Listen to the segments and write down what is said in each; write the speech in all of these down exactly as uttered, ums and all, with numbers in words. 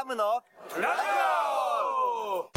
ハムのラジオ。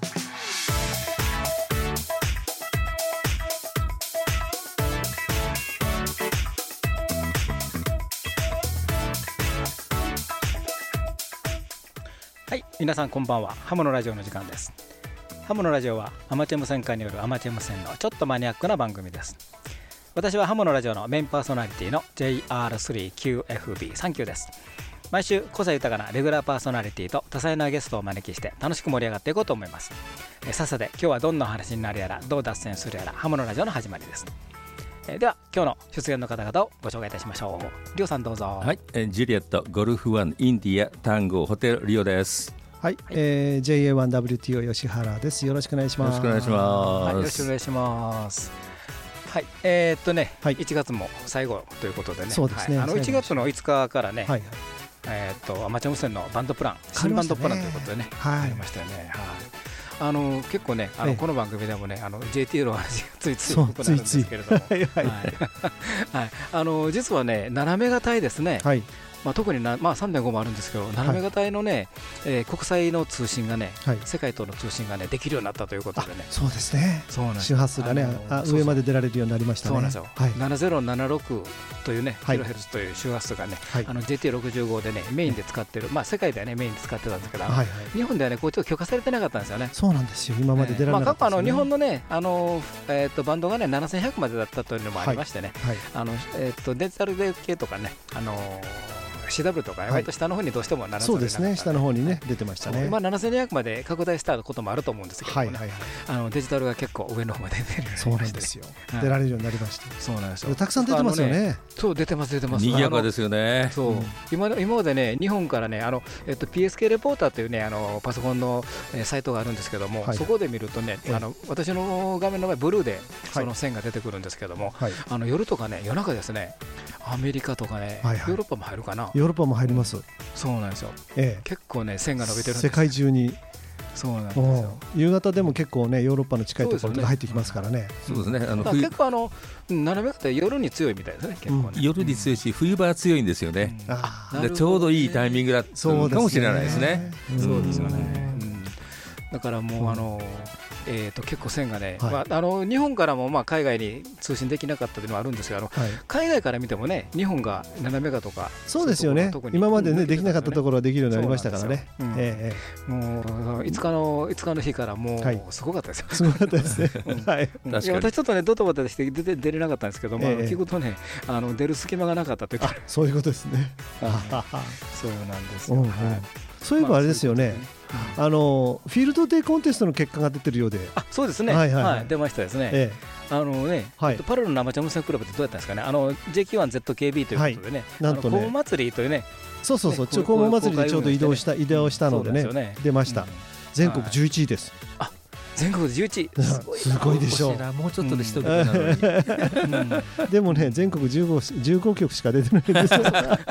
はい、皆さんこんばんは。ハムのラジオの時間です。ハムのラジオはアマチュア無線化によるアマチュア無線のちょっとマニアックな番組です。私はハムのラジオのメインパーソナリティの ジェイアールスリーキューエフビー サンキューです。毎週個性豊かなレギュラーパーソナリティと多彩なゲストをお招きして楽しく盛り上がっていこうと思います。えさっさで今日はどんな話になるやら、どう脱線するやら、ハムのラジオの始まりです。えでは今日の出演の方々をご紹介いたしましょう。リオさんどうぞ。 はい、えジュリエットゴルフワンインディアタンゴホテルリオです。 はい、はいえー、ジェイエーワンダブリューティーオー 吉原です。よろしくお願いします。 よろしくお願いします、 はい、よろしくお願いします。はい、えー、っとね、はい、いちがつも最後ということでね。 そうですね、 はい、あのいちがつのいつかからね、はいはいえー、っとアマチュア無線のバンドプラン、新バンドプランということでね、ありましたよね。はいあの結構ねあの、ええ、この番組でもねあの ジェイティー の話がついつい多くなるんですけれどもあの実はねななメガ帯ですね、はいまあ、特にな、まあ、さんてんご もあるんですけどななメガ帯のね、えー、国際の通信がね、はい、世界との通信がねできるようになったということでね。 そうですね。 そうなんです。 周波数がねあ上まで出られるようになりましたね。 そうなんですよ、はい、ななぜろななろくというね、はい、キロヘルツという周波数がね、はい、あの ジェイティーろくじゅうご でねメインで使ってる、まあ、世界ではねメインで使ってたんですけど、はいはい、日本ではねこうちょっと許可されてなかったんですよね。 そうなんですよ。今まで出られなかったですね。 まあ、過去あの日本のねあの、えー、とバンドがねななせんひゃくまでだったというのもありましてね、はいはい、あのえー、とデジタル系とかねあのシーダブリュー とか割と下の方にどうしてもななせんにひゃく、 そうですね下の方にね出てましたね。 まあ、ななせんにひゃくまで拡大したこともあると思うんですけどもね、はいはいはい、あのデジタルが結構上の方まで出てるようになりまして、 そうなんですよ、はい、出られるようになりました。 そうなんですよ。 たくさん出てますよね。 ねそう出てます出てます。 賑やかですよね。 そう、うん、今, 今までね日本からねあの、えっと、ピーエスケー レポーターというねあのパソコンの、えー、サイトがあるんですけども、はい、そこで見るとねあの私の画面の前ブルーでその線が出てくるんですけども、はい、あの夜とかね夜中ですねアメリカとかね、はいはい、ヨーロッパも入るかな。 ヨーロッパも入ります。 そうなんですよ、ええ、結構ね線が伸びてるんです。 世界中に。 そうなんですよ。 夕方でも結構ねヨーロッパの近いところとか入ってきますからね。 そうですね。あの結構あのななメガって夜に強いみたいですね。結構ね、 うん、夜に強いし冬場は強いんですよね、うん、あでちょうどいいタイミングだったかもしれないですね。 そうですよね、うん、だからもう、うん、あのえー、と結構線がね、はいまあ、あの日本からもまあ海外に通信できなかったというのはあるんですけど、あのはい、海外から見てもね日本がななメガとかそうですよね。今までねできなかったところはできるようになりましたからね。うんええ、 もういつかのいつかの日からもうすごかったですよ、はい、 すごかったですね、うんはい、 いや私ちょっとねドタバタして出て出れなかったんですけど、まあ、聞くとねあの出る隙間がなかったというかそういうことですね。 そうなんですよ、うんうんはい、 そういえばあれですよね、まあ、あのフィールドデーコンテストの結果が出てるようで。 あそうですね、はいはいはいはい、出ましたですね、ええあのねはい、パルルのアマチュア無線クラブってどうやったんですかね。あの ジェイキューワンゼットケービー ということでね、はい、なんとねコウ祭りというねそうそうそうコウ祭りでちょうど移動した移動したので ね, でね出ました、うん、全国じゅういちいです、 はい、あ全国でじゅういちいすごい、すごいでしょう。 もうちょっとで一桁なのに、 うん、でもね全国じゅうご、じゅうごきょくしか出てないんですよ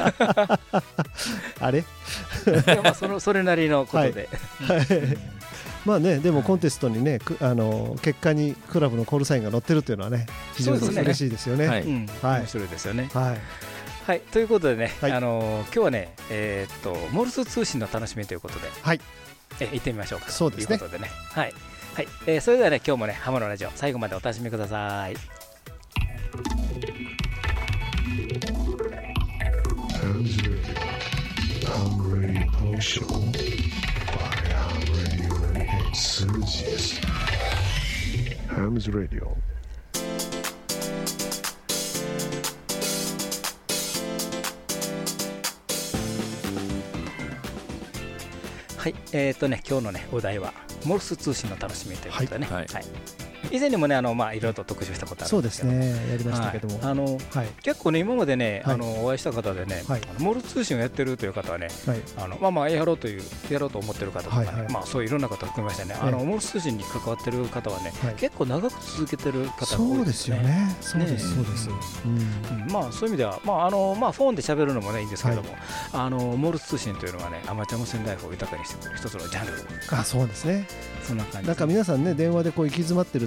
あれまあ そ, のそれなりのことで、はいはいまあね、でもコンテストにね、あの結果にクラブのコールサインが載ってるというのはね非常に嬉しいですよね。 はい、面白いですよね。はいはい、ということでね、はい、あの今日はね、えー、っとモールス通信の楽しみということで、はい、え行ってみましょうか。 そうですね。 ということでね、はいはいえー、それではね今日もねハムのラジオ最後までお楽しみください。 ハムズラディオ。 はい、えーとね今日のねお題はモールス通信の楽しみということでね。はいはい、以前にもねあのまあいろいろと特集したことあるんですけど、 そうですねやりましたけども、 はいあのはい、結構ね今までね、はい、あのお会いした方でね、はい、あのモールス通信をやってるという方はね、はい、あのまあまあやろうというやろうと思ってる方とかね、はいはい、まあそういういろんな方を含めましてね、はい、あのモールス通信に関わってる方はね、はい、結構長く続けてる方が多いですね。 そうですよね。そうですそうです。 うんうん、まあそういう意味ではまああのまあフォンで喋るのもねいいんですけども、はい、あのモールス通信というのはねアマチュア無線ライフを豊かにしてくれる一つのジャンル。 あそうですね。 そんな感じ。 なんか皆さんね電話でこう行き詰まってる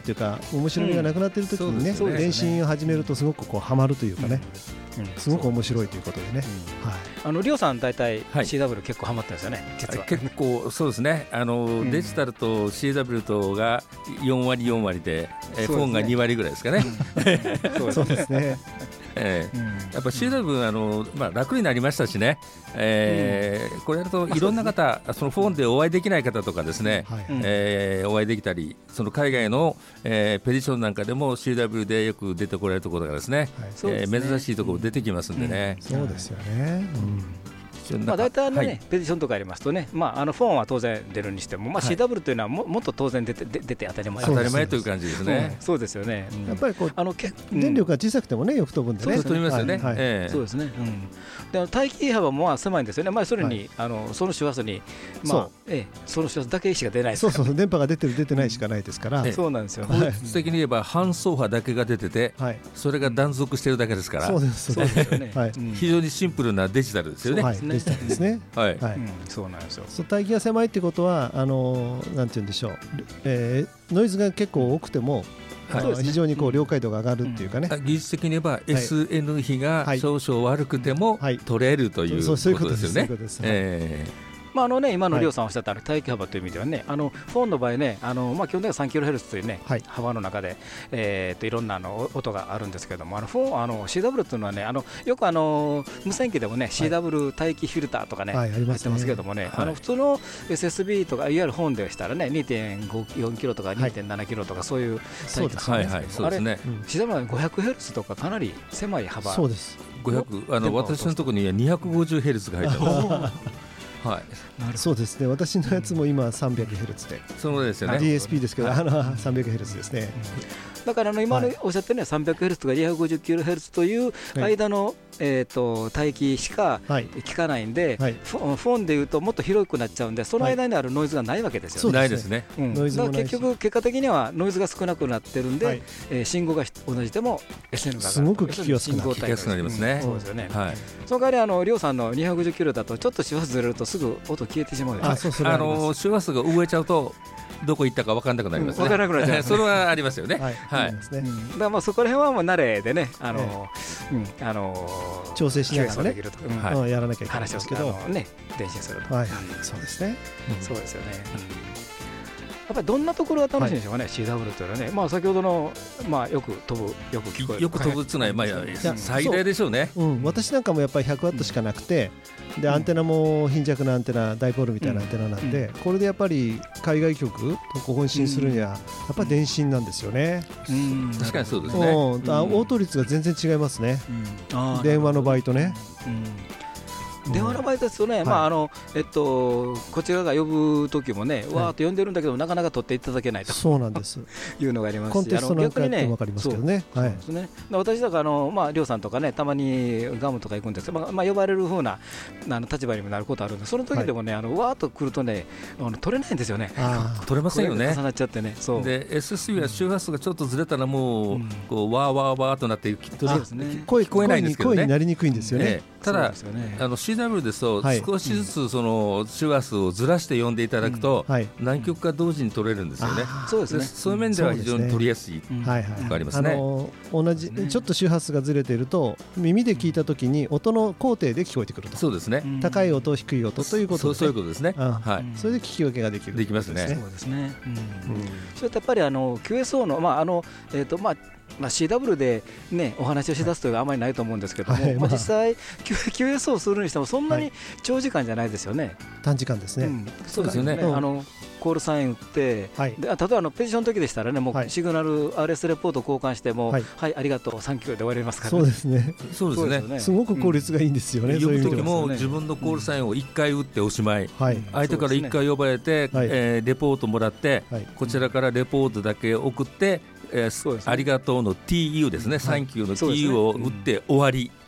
っていうか面白みがなくなっている時にね、 うん電信を始めるとすごくこうハマるというかね、 うんすごく面白いということでね、 うんはい、 あのリオさん大体はいシーダブリュー 結構ハマってるんですよね、実は。 結構そうですね、あの、 うんデジタルと シーダブリュー とがよんわりよんわりで、えーそうですねフォンがにわりぐらいですかね。 そうですねえーうんやっぱ シーダブリュー あの、まあ、楽になりましたしね、えーこれやるといろんな方、そのフォンでお会いできない方とかですね、 はいうんえーお会いできたり、その海外の、えーペディションなんかでも シーダブリュー でよく出てこられるところがですね、 はいそうですねえー珍しいところ出てきますんでね。 そうですよね、うんまあ、大体ね、 はいペディションとかありますとね、まあ、あのフォンは当然出るにしても、まあ、 はいシーダブリュー というのはももっと当然出て出出て当たり前当たりです前という感じですね。 うんそうですよね、うんやっぱりこうあのけうん電力が小さくてもねよく飛ぶんでね、 そう飛びますよね。 はいはいええそうですね、うん、であの帯域幅もまあ狭いんですよね、まあ、それに、 はいあのその周波数に、まあそうええ、その周波数だけしか出ないですから、 そうそう電波が出てる出てないしかないですから、 ええそうなんですよ、 法律的に言えば半走波だけが出てて、 はい、 それが断続してるだけですから、 そうですそうですよね、 はいうん非常にシンプルなデジタルですよね。 はい、 そうですねデジタルですね、 はいはい、 うんそうなんですよ、 そう帯域が狭いってことはあのーなんて言うんでしょう、えーノイズが結構多くても、 はいあのそうですね非常にこう了解度が上がるっていうかね、 技術的に言えば エスエヌ 比がはい少々悪くてもはい取れるというそうそういうここととですすそういうでよねことです、 えまああのね、今のはいりょうさんおっしゃったあの帯域幅という意味ではね、あのフォンの場合ね、あのまあ基本的には さんキロヘルツ というね、 はい幅の中で、えー、といろんなあの音があるんですけれども、あのフォンあの シーダブリュー というのはね、あのよくあの無線機でもね、シーダブリュー 帯域フィルターとかね、 はいありますね入ってますけれどもね、 はいあの普通の エスエスビー とかいわゆるフォンでしたらね、にてんごよんキロとか にてんななキロとかそういう帯域そうですーはいはいそうですね。 うんシーダブリュー は ごひゃくヘルツ とかかなり狭い幅。 そうですごひゃくあの電波を私のところには にひゃくごじゅうヘルツ が入ってます。はい、 そうですね私のやつも今 さんびゃくヘルツ で、 そのですよね。 ディーエスピー ですけど、あの さんびゃくヘルツ ですね、 だからあの今のはいおっしゃってるね さんびゃくヘルツ とか にひゃくごじゅうキロヘルツ というはい間のえーと帯域しかはい聞かないんで、 はいフォンフォンでいうともっと広くなっちゃうんで、その間にあるノイズがないわけですよそうね。 ないですね。 うんノイズもないしだから結局、結果的にはノイズが少なくなってるんで、 はいえー信号が同じでも エスエヌ が上がる、 すごく聞きやすくなる要するに信号帯聞きやすくなりますねうんそうですよね。 はい。 その代わりあの、りょうさんのにひゃくごじゅうキロだと、ちょっと周波数ずれるとすぐ音消えてしまうでしょあそうそれはあありますの周波数が動いちゃうとどこ行ったか分かんなくなりますね。 うん分からなくなっちゃいますねそれはありますよね。 はい、 はいありますねうんだからまあそこら辺はもう慣れでね、あのうんあの調整しながらねできると、うんはいうんやらなきゃいけないん話をですけど、 あのね電信すると、 はいはいそうですね、 そうですよね、やっぱりどんなところが楽しいんでしょうかね、シーダブリュー というのはね、まあ、先ほどの、まあ、よく飛ぶ、よく聞こえる、 よく飛ぶつない、まあ、 や最大でしょうね。 うん、私なんかもやっぱりひゃくワットしかなくて、でアンテナも貧弱なアンテナ、ダイポールみたいなアンテナなんで、これでやっぱり海外局とこう本信するにはやっぱり電信なんですよね。 うん確かにそうですね。 うん、あ応答率が全然違いますね、 うんあー電話の場合とね。 うん電話の場合ですとね、 はいまああのえっと、こちらが呼ぶ時もね、わーっと呼んでるんだけど、なかなか取っていただけないとそうなんですいうのがありますし、 コンテストなんかやってもあの分かりますけどね。はいそうですね、だから私だからあの、まあ、りょうさんとかね、たまにガムとか行くんですけど、まあまあ、呼ばれる風なあの立場にもなることあるんで、その時でもね、あのわーっと来るとね、あの取れないんですよね、 あ取れませんよね声が重。なっちゃってね、そうで エスエスビー は周波数がちょっとずれたらもう、 うんこうわーわーわーとなってきっとそうですねー声聞こえないんですけどね声になりにくいんですよね。 ええただそうですよねあの シーダブリュー ですと、 はい少しずつその周波数をずらして呼んでいただくと、 はい何曲か同時に取れるんですよね。 あでそうですね、 そういう面では非常に取りやすい。 うんはいはいわかりますねあの同じちょっと周波数がずれていると耳で聞いたときに音の高低で聞こえてくると、 そうですね。 うん高い音低い音ということで、 そうそういうことですね。 うんはい。 それで聞き分けができるできますねというこそうですね、うんとですねそれとやっぱりあの キューエスオー の、まああのえーとまあまあ、シーダブリュー で、ね、お話をしだすというのはあまりないと思うんですけども、まあ、 はいまあ実際 キューエスオー をするにしてもそんなにはい長時間じゃないですよね。 うん短時間ですね。 うんそうですよねあのコールサイン打って、 はいであ例えばあのペディションの時でしたらね、もはいうシグナル アールエス レポート交換しても、ははいい、 ありがとう、サンキューで終わりますから、 そうですね。 そうですね。 よねすごく効率がいいんですよね。 呼そういうぶ時も意味では。 そうですよね自分のコールサインをいっかい打っておしまい、 はい相手からいっかい呼ばれて、 はいえーレポートもらって、 はいこちらからレポートだけ送って、えーそうですねありがとうの ティーユー ですね、サンキューの ティーユー を打って終わり、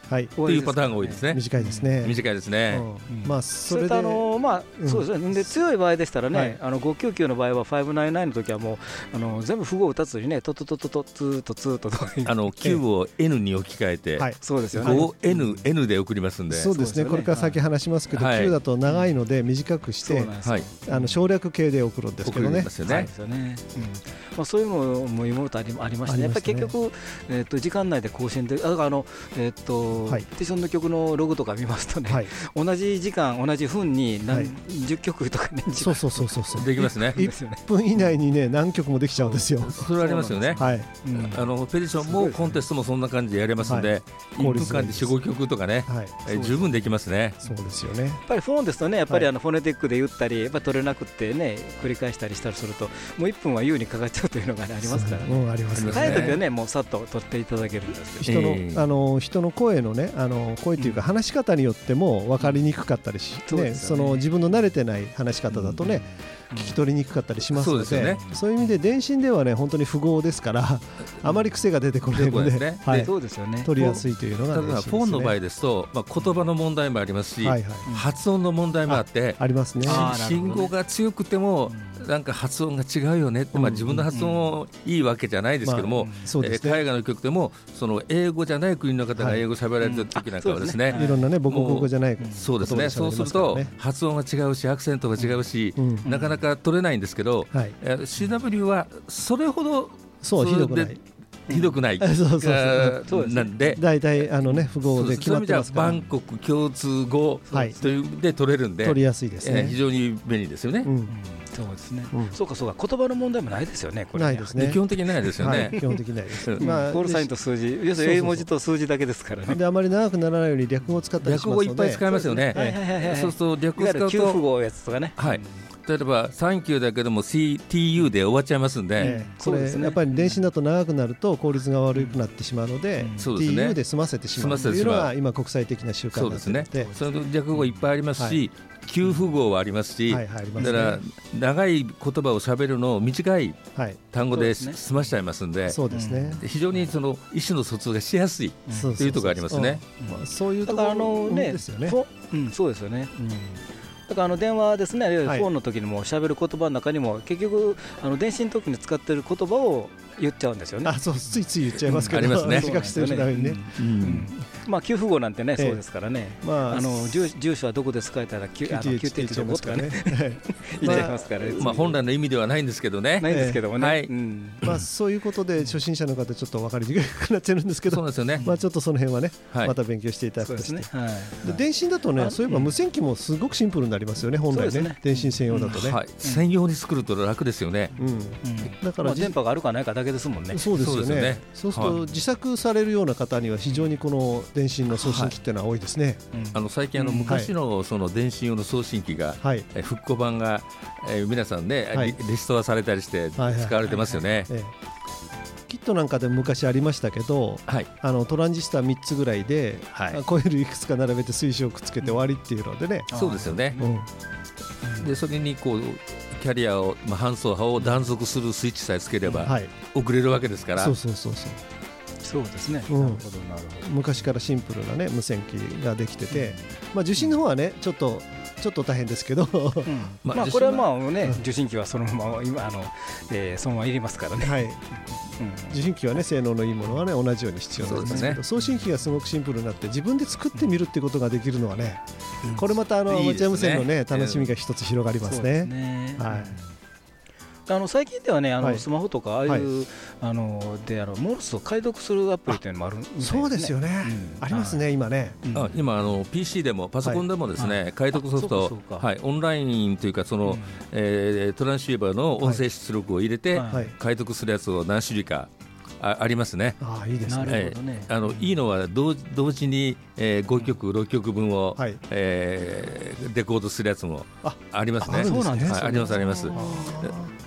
はい、 というパターンが多いですね。 短いですね。 短いですね。 うんまあそれでそれとあのまあそうですね。で強い場合でしたらはいね、あのごきゅうきゅうの場合はごひゃくきゅうじゅうきゅうの時はもうあの全部符号を打たずにね、トトトトトツーとツーととあのきゅうを エヌ に置き換えて、 はい、 そうですよね。 ごエヌエヌ で送りますんで。 そうですね。これから先話しますけど、 はいきゅうだと長いので短くしてそうなんですよはい。 あの省略形で送るんですけどね送りま。すよねそうで。すよね。うんまあそういうのもいろいろとありありましてね、やっぱり結局えっと時間内で更新で、ああのえっとはいテションの曲のログとか見ますとね、 はい、 同じ時間同じ分にはい何十曲とかね、 そうそうそうそうそう。 できますね。 いですよね。 いっぷん以内にね何曲もできちゃうんですよ。 それはありますよね。 はい、 うんあのペティションもコンテストもそんな感じでやれますんで、 いいっぷんかんでよん、ごきょくとかね、 はい、 えー十分できますね。 そうですよね。 やっぱりフォンですとね、やっぱりはいあのフォネティックで言ったり、やっぱり取れなくってね、繰り返したりしたりすると、もういっぷんは優にかかっちゃうというのが、ね、ありますからね。 うん、ありますね。 早い時はね、もうさっと取っていただけるんですけど、 人の、 えーあの人の声のね、あの声というか話し方によっても分かりにくかったりし、 そうね、 ですよねその自分の慣れてない話し方だとね、聞き取りにくかったりしますので、 そうですよねそういう意味で電信ではね本当に符号ですからあまり癖が出てこないので、 出てこないですねはい、 そうですよね。 取りやすいというのがただ電信ですね。 フォンの場合ですと、まあ、言葉の問題もありますし、 はいはい、 発音の問題もあって、 ありますね。 あーなるほどね信号が強くてもなんか発音が違うよねって、まあ、自分の発音をいいわけじゃないですけども、 まそうですね。 えー海外の曲でもその英語じゃない国の方が英語喋られてる時なんかはですね、 うんいろんなね母国語じゃない言葉そうですね、 でそうすると喋りますからね発音が違うしアクセントが違うし、 うんなかなか取れないんですけど、 はい、 えー シーダブリュー はそれほどそうひどくなでい。 ひどくない、 そうそうそうあーそうですねなんで、 大体あのね符号で決まってますからそういう意味ではバンコク共通語はいというで取れるんで、 取りやすいですね。 えー非常に便利ですよね。 うん、 そうですね、 うんそうかそうか、言葉の問題もないですよね、これね。 ないですね。 で基本的にないですよね。 はい、基本的にないです。 うんまあコールサインと数字、要するに英文字と数字だけですからね。 であまり長くならないように略語を使ったりしますので、 略語いっぱい使いますよね。 はいはいはいはい。 そうすると略いわゆる語使うと、 給付語やつとかね。 はい例えばサンキューだけでも シーティーユー で終わっちゃいますんで、 ええこれそうですねやっぱり電信だと長くなると効率が悪くなってしまうので、 うんそうですねティーユー で済ませてしまうというのが今国際的な習慣になっそうですねていて、 その略語いっぱいありますし、給付語はありますし、 はいはいありますねだから長い言葉を喋るのを短いはい、 単語でそうですね済ましちゃいますんで、 そうですね。 非常にその意思の疎通がしやすいうんそうそうそうというところがありますね。 うんまあそういうとこだからあのろね、 ですよね。 フォうん、そうですよね。 うんだからあの電話ですね、いわゆるフはいォンの時にも喋る言葉の中にも結局あの電信の時に使ってる言葉を言っちゃうんですよね。 あ、そうついつい言っちゃいますけど、 ありますね短くしてるためにね。 ううんんまあ給付語なんてね、 ええそうですからね。 まああの住住所はどこで使えたらきゅあのキューティーキューティーどことかねね。 言っちゃいますからね。 まあ、本来の意味ではないんですけどね。 ないんですけどもね。 はいうんまあそういうことで初心者の方ちょっと分かりにくくなっちゃうんですけど、 そうなんですよね。 まあちょっとその辺はね、 はいまた勉強していただそうくとして。 ですね。はい。 で電信だとね、 あそういえば無線機もすごくシンプルになりますよね、本来ねそうですね電信専用だとね。 はい、専用に作ると楽ですよね。 うん、 うんだからじまあ電波があるかないかだけですもんね。 そうですよねそうですよね。 そうすると自作されるような方には非常にこの電信の送信機っていうのは多いですね。 うんあの最近あのうん昔のその電信用の送信機が、 はい。 え復古版が、えー皆さんね、 はいリリストアされたりして使はいはいわれてますよね。 ええキットなんかでも昔ありましたけど、 はい、 あのトランジスタみっつぐらいで、 はいコイルいくつか並べて水晶をくっつけて終わりっていうのでね。 そうですよね。 うんでそれにこうキャリアを、まあ、搬送波を断続するスイッチさえつければはい。 送れるわけですから。 そうそうそうそう。 そうですね。 うんなるほどなるほど。 昔からシンプルなね無線機ができてて、まあ受信の方はねちょっとちょっと大変ですけど、 うんまあまあこれはまあねうん受信機はそのまま今あのえーそのままいりますからね。 はい。 うん受信機はね性能のいいものはね同じように必要なんですけど、 そうですね送信機がすごくシンプルになって自分で作ってみるってことができるのはね、 うんこれまたあのアいいですねマチュア無線のね楽しみが一つ広がりますそうですね。 ね。 はいあの最近ではね、あのはいスマホとかああいう、 はいあのであのモールスを解読するアプリというのもあるみたいですね。 そうですよね。 うんありますね今ね。 うんあ今あの ピーシー でもパソコンでもですね、 はい解読ソフあトそうかそうかはい、オンラインというかその、 うんえートランシーバーの音声出力を入れて、 はいはい。 解読するやつを何種類かあありますね。 ああいいですなね。 るほどね。 あのいいのは同同時に、えー、ごきょくろっきょくぶんを、 はい。 えーデコードするやつもあありますね。 あるんですねはい、ありますあります。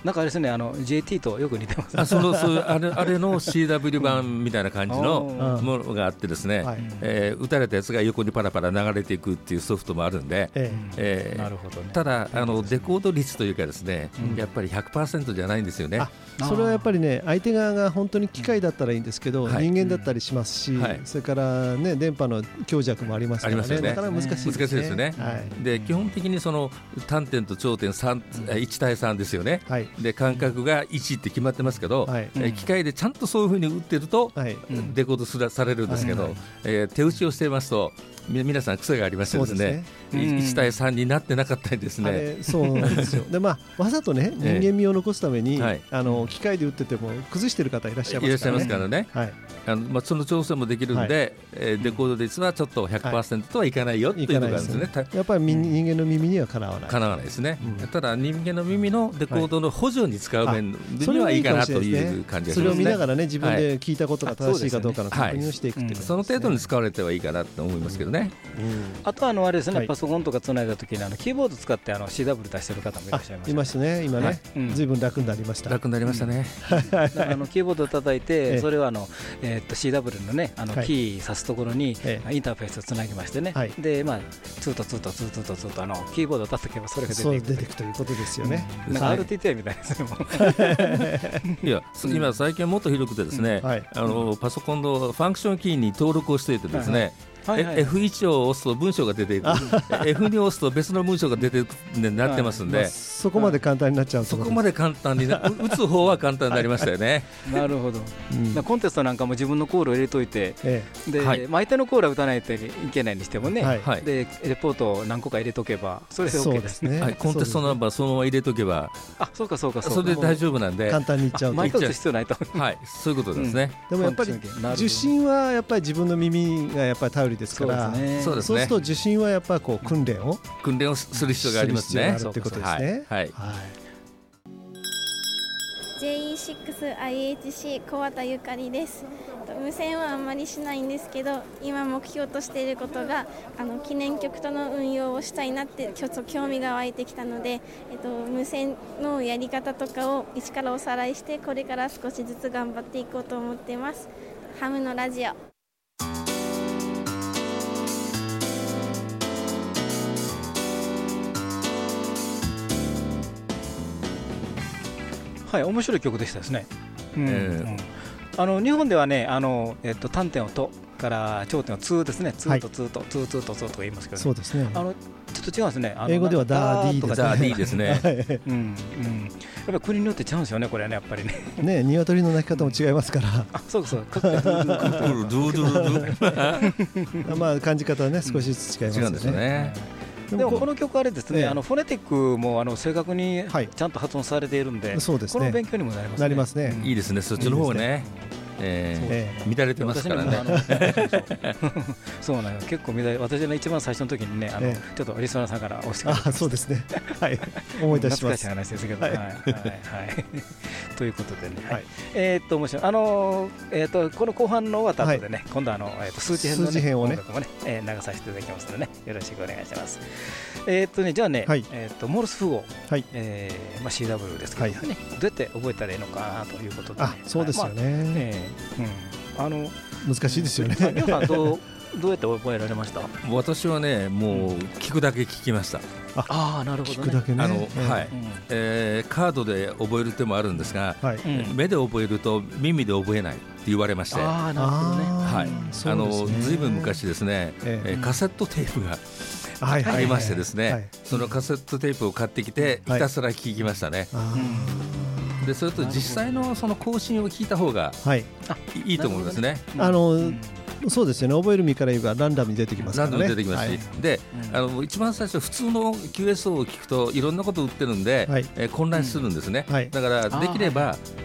なんかあれですね、あの ジェーティー とよく似てます。 あそのそうあれあれの シーダブリュー 版みたいな感じのうんものがあってですね、 はいえー打たれたやつが横にパラパラ流れていくっていうソフトもあるんで、 ええーなるほどね。 ただあのデコード率というかですね、 うんやっぱり ひゃくパーセント じゃないんですよね。 あそれはやっぱりね、相手側が本当に機械だったらいいんですけど、 はい人間だったりしますし、 はいそれからね電波の強弱もありますからね、 ありますよねなかなか難しいですね。 難しいですよねはいで基本的にその端点と頂点さんいち対さんですよね。 はいで間隔がいちって決まってますけど、 はいえー機械でちゃんとそういうふうに打ってると、 はいうんデコードすらされるんですけど、 はいはいえー手打ちをしていますとみ皆さん癖がありましてですね、 そうですね。 うんいち対さんになってなかったりですあね。 れそうなんですよ。でまあわざとね人ええ間味を残すために、 はいあの機械で打ってても崩してる方いらっしゃいいらっしゃいますますからね。 からね、 はい。 あのまあ、その調整もできるんで、 はいえーデコード率はちょっと ひゃくパーセント とはいかないよっていうことなんですね。たやっぱりみ人間の耳にはかなわない。 かなわないですね、 うんただ人間の耳のデコードの補助に使う面にはいいかなという感じがしそれをますね。 見ながらね自分で聞いたことが正しいかどうかの確はい認をしていくっていうことですね。 その程度に使われてはいいかなと思いますけどね。 うんあとはあのあれですね、 はいパソコンとかつないだときにあのキーボード使ってあの シーダブリュー 出してる方もいらあっしゃいました、 いましたね今ね、 はいうんずいぶん楽になりました。 楽になりましたね。 だからあのキーボードを叩いて、 ええそれをあの、えーっと シーダブリュー のねあのはいキー挿すところに、 えインターフェースをつなぎましてね、 はいでまあツーとツーとツーとツーとツーとあのキーボードを叩けばそれが出そうていく出ていくということですよね。 なんかはいアールティーティーアイ みたいですねもういや今最近はもっと広くてですね、 はいあのパソコンのファンクションキーに登録をしていてですね、 はいはいはいえ エフワン を押すと文章が出ていくエフツー を押すと別の文章が出ていくねなってますんで、 まあそこまで簡単になっちゃうそこまで簡単にな打つ方は簡単になりましたよね。 なるほど、 うんまあコンテストなんかも自分のコールを入れといてえで、 はいまあ相手のコールは打たないといけないにしてもね、 はいはいでレポートを何個か入れとけばそれでえそ OK うでね。 ですすね。 はい、コンテストナンバーそのまま入れとけばあそうかそうかそうかそれで大丈夫なんで、 簡単にいっちゃうと。 毎回打つ必要ないとはい、そういうことですね。 でもやっぱりファンクションキーなるほど受信はやっぱり自分の耳がやっぱり頼りですから、 そうですねそうですねそうすると。受信はやっぱりこう訓練を訓練をする必要がありますするね。 必要があるってことですね。 はいはいはい。 ジェイイーシックスアイエイチシー 小畑ゆかりです。無線はあんまりしないんですけど、今目標としていることがあの記念曲との運用をしたいなってちょっと興味が湧いてきたので、えっと、無線のやり方とかを一からおさらいしてこれから少しずつ頑張っていこうと思っています。ハムのラジオ。 はい面白い曲でしたですね、うんええうんあの日本ではねあの、えっと、端点をとから頂点をツーですねツーとツーとツーツーとツーと言いますけど、ねそうですね。 あのちょっと違うんですねあの英語ではなんかダーディーとかザーディーですね。 うんうん、やっぱり国によって違うんですよねこれはねやっぱりねね、鶏の鳴き方も違いますから、 あそうそうかっこいいドゥルドゥルドゥルまあ感じ方はね少しずつ違いますよね。 違うんですよね。 でもこの曲あれですね、 ええあのフォネティックもあの正確にはいちゃんと発音されているんで、 そうですね。 この勉強にもなりますね。 なりますねうんいいですね、そっちの方がね、ええー乱れてますからね。 私もあのそうそうそうなのよ結構乱れ私の一番最初の時にねあの、 えちょっとリスナーさんから押してくれてあ、そうですね。はい、思い出し懐かしいます。 話ですけど、 ははいいはいはいということでね、はいはいえーっと面白いあのーえーっとこの後半の終わった後でね、今度はあのえーっと数値編の、ね、 数字編をね音楽もね、えー流させていただきますのでねよろしくお願いします。えーっとねじゃあね、 はいえーっとモールス符号、 はいえーまあ シーダブリュー ですけどね、 はいどうやって覚えたらいいのかなということで、ね、 あ、そうですよはいまあね。 えーうんあの難しいですよね。 ありょうさんどうどうやって覚えられました？ 私はね、もう聞くだけ聞きました。 ああなるほどね。 聞くだけね。 あのええはいうんえーカードで覚える手もあるんですが、 はい。 うん目で覚えると耳で覚えないって言われまして、はああなるほどね。 い、 あーあのそうですねずいぶん昔ですね、 えええーカセットテープがはいはいありましてですね、 はいそのカセットテープを買ってきてひはいたすら聞きましたね。 あでそれと実際のその更新を聞いた方がーはい。 いいと思いますね。 あのうんそうですよね。覚える身から言えばランダムに出てきますか何らね。 度も出てきますし、 はいでうんあの一番最初普通の キューエスオー を聞くといろんなことを売ってるんで、 はいえー混乱するんですね、 はいだからできれば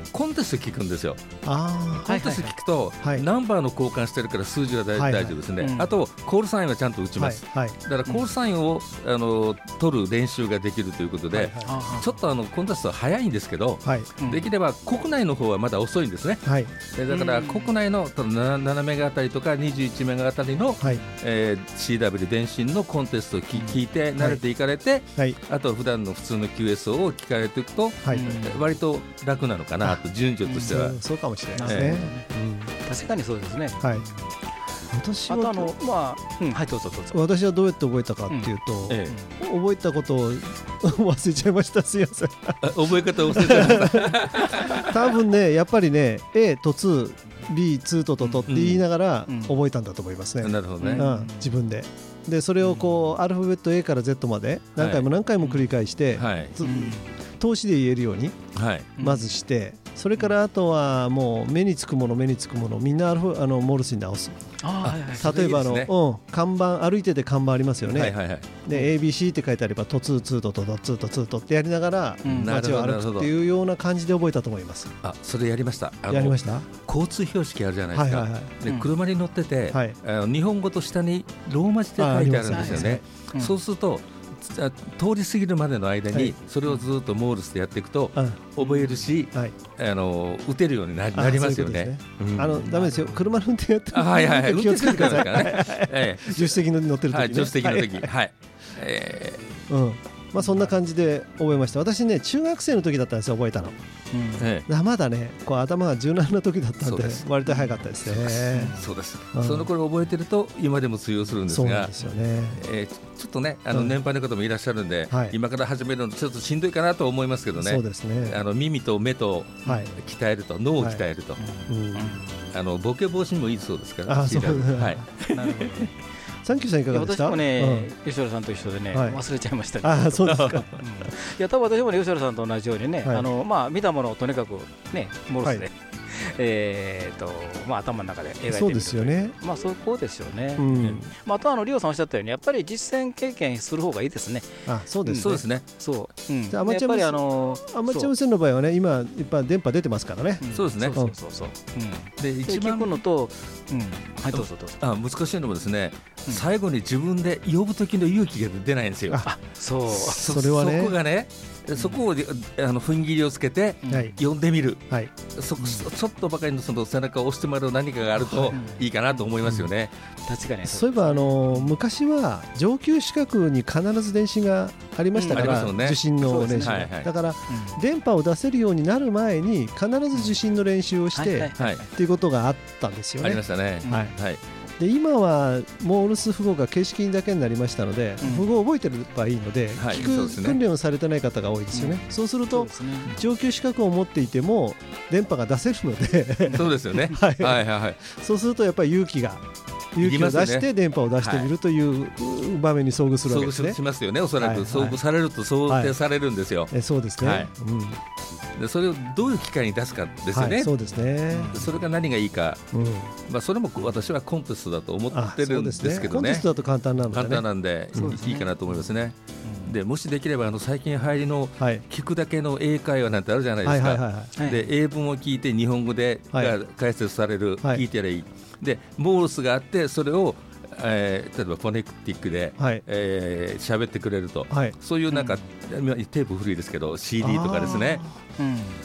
コンテスト聞くんですよ。 あコンテスト聞くと、 はい、 ナンバーの交換してるから数字は大、はいはい、大丈夫ですね、うん、あとコールサインはちゃんと打ちます、はいはい、だからコールサインを、うん、あの取る練習ができるということで、はいはい、ちょっとあのコンテストは早いんですけど、はい、できれば国内の方はまだ遅いんですね、はい、でだから国内のななメガあたりとかにじゅういちメガあたりの、はい、えー、シーダブリュー 電信のコンテストを聞、うん、聞いて慣れていかれて、はい、あと普段の普通の キューエスオー を聞かれていくと、はい、割と楽なのかなと順序としては、 うん、そうかもしれないですね、 えーうん、確かにそうですね、 はい、私はあとあの、まあうん、はいどうぞどうぞ。 私はどうやって覚えたかっていうと、うんええ、覚えたことを忘れちゃいました。すいません覚え方を忘れちゃいました多分ねやっぱりね A とに B にとととって言いながら覚えたんだと思いますね、 うん、なるほどね、 うん、自分ででそれをこうアルファベット A から Z まで何回も何回も繰り返して、はい、通しで言えるようにまずして、それからあとはもう目につくもの目につくものみんなアルフあのモールスに直す。ああ例えばあの、ね、うん、看板歩いてて看板ありますよね、はいはいはい、で エービーシー って書いてあればとツーツーととツーとツーとってやりながら街を歩くっていうような感じで覚えたと思います。 あそれやりました。あのやりました。 交通標識あるじゃないですか、はいはいはい、で車に乗ってて、うん、あの日本語と下にローマ字で書いてあるんですよね、うん、そうすると通り過ぎるまでの間にそれをずっとモールスでやっていくと覚えるし、はい、あの打てるように な, なりますよね。 あのダメですよ、車の運転やってるはいはいはい、気をつけてくださいからね助手席に乗ってる時ね、 はい、助手席の時はい、 えーうんまあ、そんな感じで覚えました。私ね中学生の時だったんですよ覚えたの、うんええ、まだねこう頭が柔軟な時だったんで割と早かったですね。 そうです、うん、その頃覚えてると今でも通用するんですが、そうなんですよね、えー、ちょっとねあの年配の方もいらっしゃるんで、うんはい、今から始めるのちょっとしんどいかなと思いますけどね。 そうですね、 あの耳と目と鍛えると、はい、脳を鍛えると、はいうん、あのボケ防止にもいいそうですから、 あそうはいなるほどサンキューさんいかがでした？ 私もね、うん、吉原さんと一緒でね、はい、忘れちゃいましたね。 あそうですか、うん、いや多分私もね吉原さんと同じようにね、はい、あのまあ見たものをとにかくねモールスで、はいえーとまあ、頭の中で描いてみると。 そうですよね、 まあそうこうですよね、うんまあ、あとあのリオさんおっしゃったようにやっぱり実践経験する方がいいですね。 あそうですね、 そうですねそう、うん、 じゃあアマチュア無線、あのー、アマチュア無線の場合はね今いっぱい電波出てますからね、 うん、そうですね、 そうそうそう、うん、で一番聞くのと、うん、はいどうぞどうぞ。 あ難しいのもですね、うん、最後に自分で呼ぶ時の勇気が出ないんですよ。 あそうそ, それはねそこがねそこをあの踏ん切りをつけて呼んでみる、はい、そちょっとばかりのその背中を押してもらう何かがあるといいかなと思いますよね、 うんうん、確かにそういえばあの昔は上級資格に必ず電信がありましたから、うんね、受信の練習、はいはい、だから、うん、電波を出せるようになる前に必ず受信の練習をして、うんはいはい、っていうことがあったんですよね。 ありましたね、はいはいで今はモールス符号が形式だけになりましたので、うん、符号を覚えてればいいので、はい、聞く訓練をされてない方が多いですよね、うん、そうするとそう、ね、上級資格を持っていても電波が出せるのでそうですよね、 はいはいはいはい、そうするとやっぱり勇気が勇気を出して電波を出してみるという場面に遭遇するわけですね。 遭遇しますよね、おそらく、はいはい、遭遇されると想定されるんですよ、はい、 えそうですね、はいうん、でそれをどういう機会に出すかですよね、 はい、そうですね。 それが何がいいか、うんまあ、それも私はコンテストだと思ってるんですけど ね, ねコンテストだと簡単なんで、ね、簡単なんで、うん、いいかなと思いますね、うん、でもしできればあの最近入りの聞くだけの英会話なんてあるじゃないですか、はいはいはいはい、で英文を聞いて日本語でが解説される、はい、聞いてやればいいでモールスがあってそれをえー、例えばフォネクティックで喋、はいえー、ってくれると、はい、そういうなんか、うん、テープ古いですけど シーディー とかですね、うん、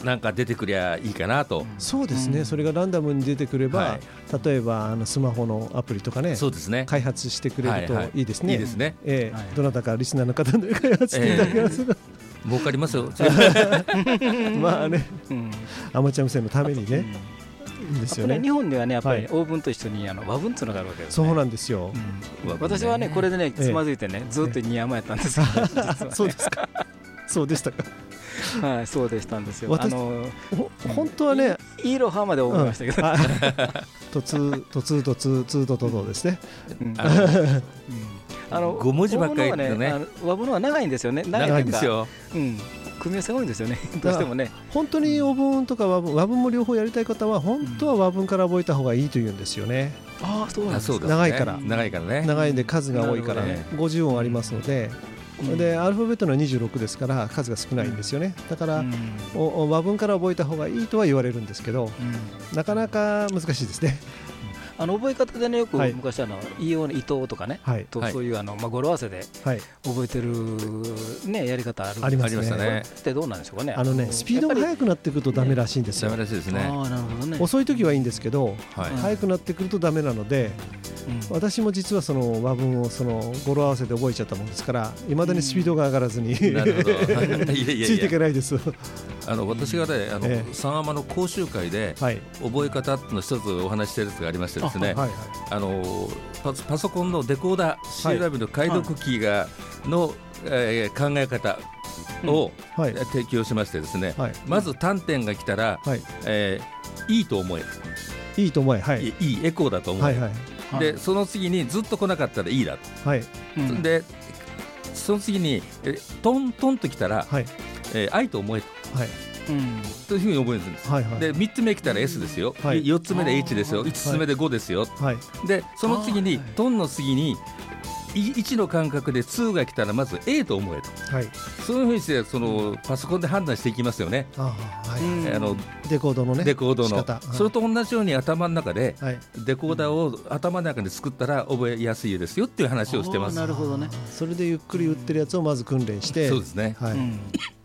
なんか出てくりゃいいかなと。 そうですね、うん、それがランダムに出てくれば、はい、例えばあのスマホのアプリとかね、 そうですね開発してくれるといいですね、 はいはい、いいですね、 えーはい、どなたかリスナーの方で開発していただけます、えー儲かりますよまあね、うん、アマチュア無線のためにね、いいですよね。 日本ではねやっぱり、ねはい、オーブンと一緒にあの和文つながるわけです、ね、 そうなんですよ、 うん、私はねこれでねつまずいてね、ええ、ずっとニヤマやったんですけど、実はね、 そうですかそうでしたかはい、そうでしたんですよ。あの本当はねイーロハまで覚えましたけど、 とつとつとつつとととですね、 あのご文字ばっかりでね、 和文は長いんですよね。 長いんですよ、 うん組み合わせが多いんですよねどうしてもね。 本当に和文とか和文、和文も両方やりたい方は本当は和文から覚えた方がいいというんですよね、 うん、ああそうなんですか。 長いから長いからね、 長いんで数が多いからね、ごじゅう音ありますので、 でアルファベットのにじゅうろくですから数が少ないんですよね。だから、うん、お和文から覚えた方がいいとは言われるんですけど、うん、なかなか難しいですね。 あの覚え方でね、よく昔あの言いようの伊藤とかね、はい、とそういうあのまあ語呂合わせで覚えてるねやり方あるありますね。 ってどうなんでしょうかね。 あのねスピードが速くなってくるとダメらしいんですよ。 ダメらしいですね。 ああなるほどね。 遅い時はいいんですけど、はい、速くなってくるとダメなので、うん、私も実はその和文をその語呂合わせで覚えちゃったもんですから、いまだにスピードが上がらずに、うん、なるほどついていけないです。 あの私がねあの、ええ、三尼の講習会で、はい、覚え方の一つお話しているやつがありましてですね、あ、はいはい、あの パ, パソコンのデコーダー シーダブリュー の解読キーがの、はいえー、考え方を、うんはい、提供しましてですね、はい、まず単点が来たら、はいえー、いいと思えいいと思え、はい、 いいエコーだと思え、はいはい、でその次にずっと来なかったらいいだと、はいうん、でその次にえトントンと来たら、はいえー、愛と思えと、はいうん、というふうに覚えるんです、はいはい、でみっつめ来たら エス ですよ、はい、よっつめで エイチ ですよ、いつつめでごですよ、はい、でその次にトンの次にいちの感覚でにが来たらまず エー と思えと、はい、そういうふうにしてそのパソコンで判断していきますよね。あ、はい、あのデコードのねデコードの、はい、それと同じように頭の中でデコーダーを頭の中で作ったら覚えやすいですよっていう話をしてます。 なるほどね。 それでゆっくり打ってるやつをまず訓練して、 そうですね、はいうん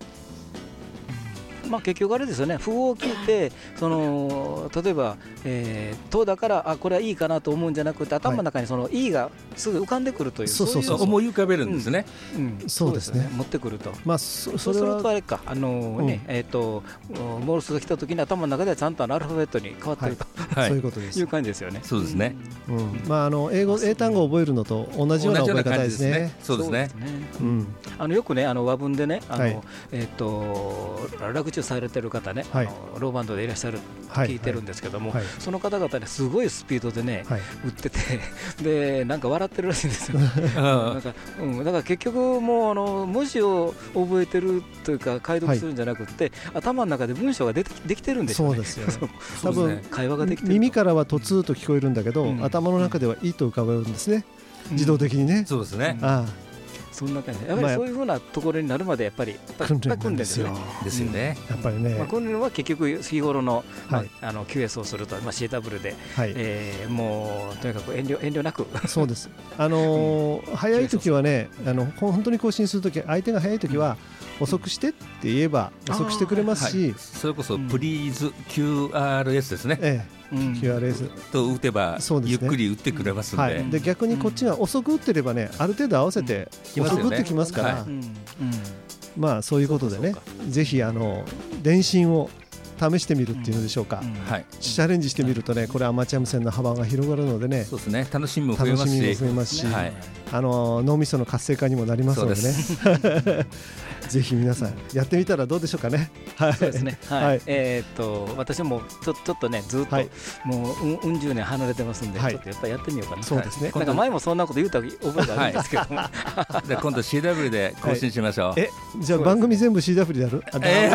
まあ、結局あれですよね、符号を聞いてその例えば、えー、とだからあこれはいいかなと思うんじゃなくて頭の中にそのいいがすぐ浮かんでくるという、 そうそうそう思い浮かべるんですね、 うんうん、そうですね持ってくると、 まあ、 そ, それはそうするとあれかあのーねうんえー、とモールスが来た時に頭の中ではちゃんとあのアルファベットに変わってると、 はい、そういうことですいう感じですよね。 そうですね、 うんまあ、あの英語英単語を覚えるのと同じような覚え方ですね。 そうですね、 うん、あのよくねあの和文でねあの、はいえー、と落注されてる方ねはい、あのローバンドでいらっしゃると聞いてるんですけども、はいはい、その方々ねすごいスピードでね、はい、打っててでなんか笑ってるらしいんですよなんか、うん、だから結局もうあの文字を覚えてるというか解読するんじゃなくて、はい、頭の中で文章が出てできてるんですよね。 そうですよ多分会話ができてる耳からはとつーと聞こえるんだけど、うん、頭の中ではいいと浮かべるんですね、うん、自動的にね。 そうですね、 うん、ああそんな感じやっぱりそういうふうなところになるまでやっぱり訓練なんですよ。 ですよね。 やっぱりね。まあ訓練は結局日頃のまああの キューエス をするとまあ シーダブリュー でえもうとにかく遠慮遠慮なく。 そうです。あの早い時はねあの本当に更新する時相手が早い時は遅くしてって言えば遅くしてくれますし、 それこそプリーズ キューアールエス ですね。ええ。 キューアールエスと打てばゆっくり打ってくれますので、はい、 で逆にこっちが遅く打ってればねある程度合わせて遅く打ってきますから、はいまあそういうことでねぜひあの電信を試してみるっていうのでしょうか、うんはい、チャレンジしてみるとねこれアマチュア無線の幅が広がるのでねそうですね楽しみも増えますし、 楽しみも増えますし、はい、あの脳みその活性化にもなりますのでねぜひ皆さんやってみたらどうでしょうかね。 はい、そうですね、はいはい、えー、っと私もちょ、ちょっとねずっと、はい、もううん、うん十年離れてますんで、はい、ちょっとやっぱりやってみようかな。 そうですね、 なんか前もそんなこと言うた覚えがあるんですけども、 はい、で今度 シーダブリュー で更新しましょう、はい、 えじゃあ番組全部 シーダブリュー でやるあ、え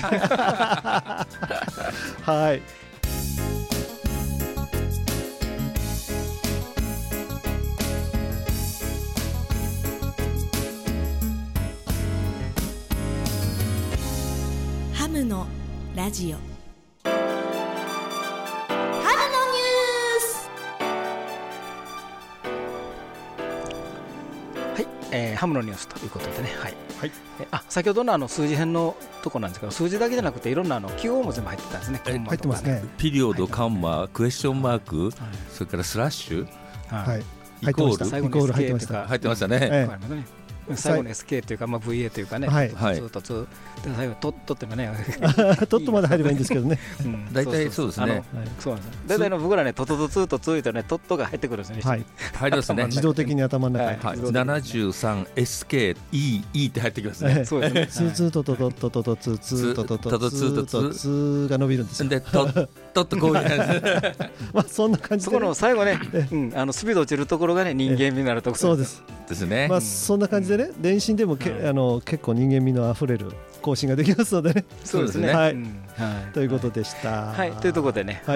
ー、はいハムのラジオハムのニュースはい、えー、ハムのニュースということでね、はいはい、えあ先ほどのあの数字編のところなんですけど数字だけじゃなくていろんなあの記号も全部入ってたんですね。 入ってますね。 ピリオド、カンマ、クエスチョンマーク、はい、それからスラッシュ、 はい、 イコール、 イコール入ってました。 入ってましたね。ええ最後の エスケー というか、まあ、ブイエー というかね、はい、ずっとずっと最後トットってもねトットまで入ればいいんですけどね大体そうですね。 大体の僕らねトトトツーとついてねトットが入ってくるんですね。 はい入りますね。 自動的に頭の中に ななじゅうさんエスケーイーイー って入ってきますね。 そうですね。ツーツートトトトトトツーツートトトツートツーが伸びるんですよ。 でトットッとこういう感じまあそんな感じでそこの最後ねあのスピード落ちるところがね人間味になるところ。 そうですですね。 まあそんな感じでね電信でもけ、うん、あの結構人間味のあふれる更新ができますのでね。 そうですね。 はい、うんはい、ということでした。 はい、というところでね、はいはい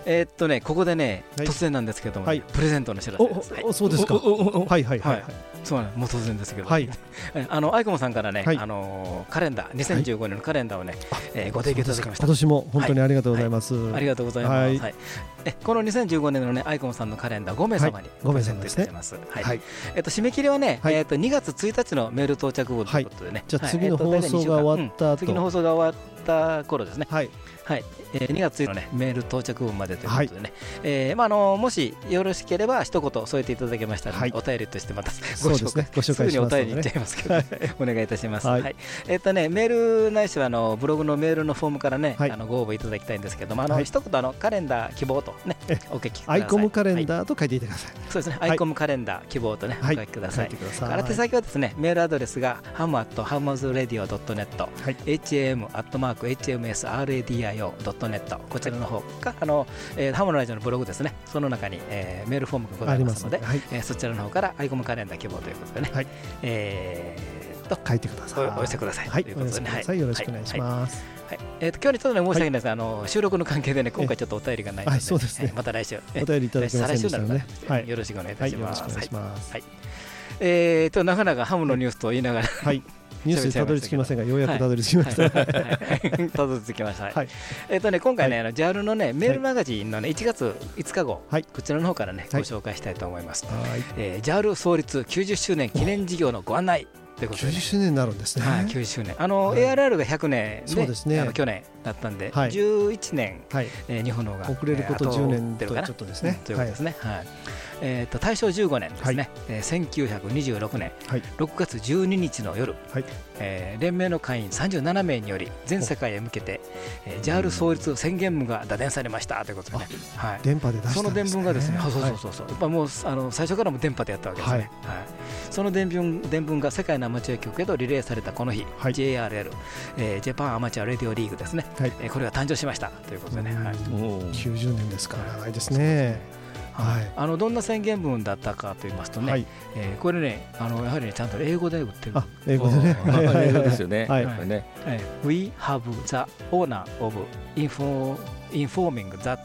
えー、っとねここでね、はい、突然なんですけども、ねはい、プレゼントの知らせです。 おおそうですか。はいはいはい、はい、 そうなんもう突然ですけど、はい、あのアイコムさんからね、はい、あのカレンダーにせんじゅうごねんのカレンダーをね、はいえー、ご提供いただきました。 今年も本当にありがとうございます。 はいはい、ありがとうございます。はいはい、えこのにせんじゅうごねんのねアイコムさんのカレンダーごめいさまにプレゼントいたします。はいはい、えっと締め切りはね、はい、えっとにがつついたちのメール到着後ということでね。はい、 じゃあ次の放送が終わった後、 次の放送が終わった頃ですね。はいはい、えー、にがつついたちの、ね、メール到着分までということでね、はいえーまあ、あのもしよろしければ一言添えていただけましたら、ねはい、お便りとしてまたご紹介、ね、ご紹介しますので、ね、すぐにお便りいっちゃいますけど、ね、お願いいたします。はいはいえーとね、メールないしはあのブログのメールのフォームから、ねはい、あのご応募いただきたいんですけども、あの、はい、一言あのカレンダー希望と、ね、お書きください。 アイコムカレンダーと書いていてください。 はい、そうですね、アイコムカレンダー希望と、ねはい、お書きください。宛先はですね、メールアドレスがハムアットハムズラディオドットネット、エイチエーエムアットマークエイチエムエスアールエーディーアイオードットネット、こちらの方か、あの、えー、ハムのラジオのブログですね、その中に、えー、メールフォームがございますので、はいえー、そちらの方からアイコムカレンダー希望ということでね、はいえー、と書いてください。 お寄せください。 はい、ということでね、はい、よろしくお願いします。 はいはいえー、と今日にちょっと、ね、申し訳ないですが、はい、あの収録の関係でね、今回ちょっとお便りがないので、 そうですね、 また来週お便りいただきませんでしたので、 はい、よろしくお願いいたします。 はい、よろしくお願いします。 はいえー、となかなかハムのニュースと言いながら、はいニュースにたどり着きませんが、ようやくたどり着きました。たどり着きました。はい、えっとね、今回ね、はい、ジャールのね、メールマガジンのね、いちがついつか号、はい、こちらの方からね、ご紹介したいと思います。はいえー、ジャール創立きゅうじゅっしゅうねん記念事業のご案内ということで、ね、 きゅうじゅっしゅうねんになるんですね。 はい、きゅうじゅっしゅうねん。あの、はい、エーアールアール がひゃくねんで、そうですね、あの去年だったんで、はい、じゅういちねん、はいえー、日本の方が遅れることじゅうねんとちょっとですね。 ということですね。はいえー、と大正じゅうごねんですね、はいえー、せんきゅうひゃくにじゅうろくねん、はい、ろくがつじゅうににちの夜、はいえー、連盟の会員さんじゅうななめいにより全世界へ向けて、えー、ジャール創立宣言文が打電されましたということでね、はい、 電波で出したんですね。 その伝文がですね、そうそうそうそう、やっぱもうあの最初からも電波でやったわけですね。はいはい、その伝文伝文が世界のアマチュア局へとリレーされたこの日、はい、ジェイアールエル、えー、ジャパンアマチュアレディオリーグですね、はいえー、これが誕生しましたということでね、はい、 きゅうじゅうねんですから長いですね。 はい、あのどんな宣言文だったかと言いますとね、はいえー、これねあのやはりねちゃんと英語で売ってる。 あ英語でね英語ですよね。はいはいねえー、We have the honor of info, informing that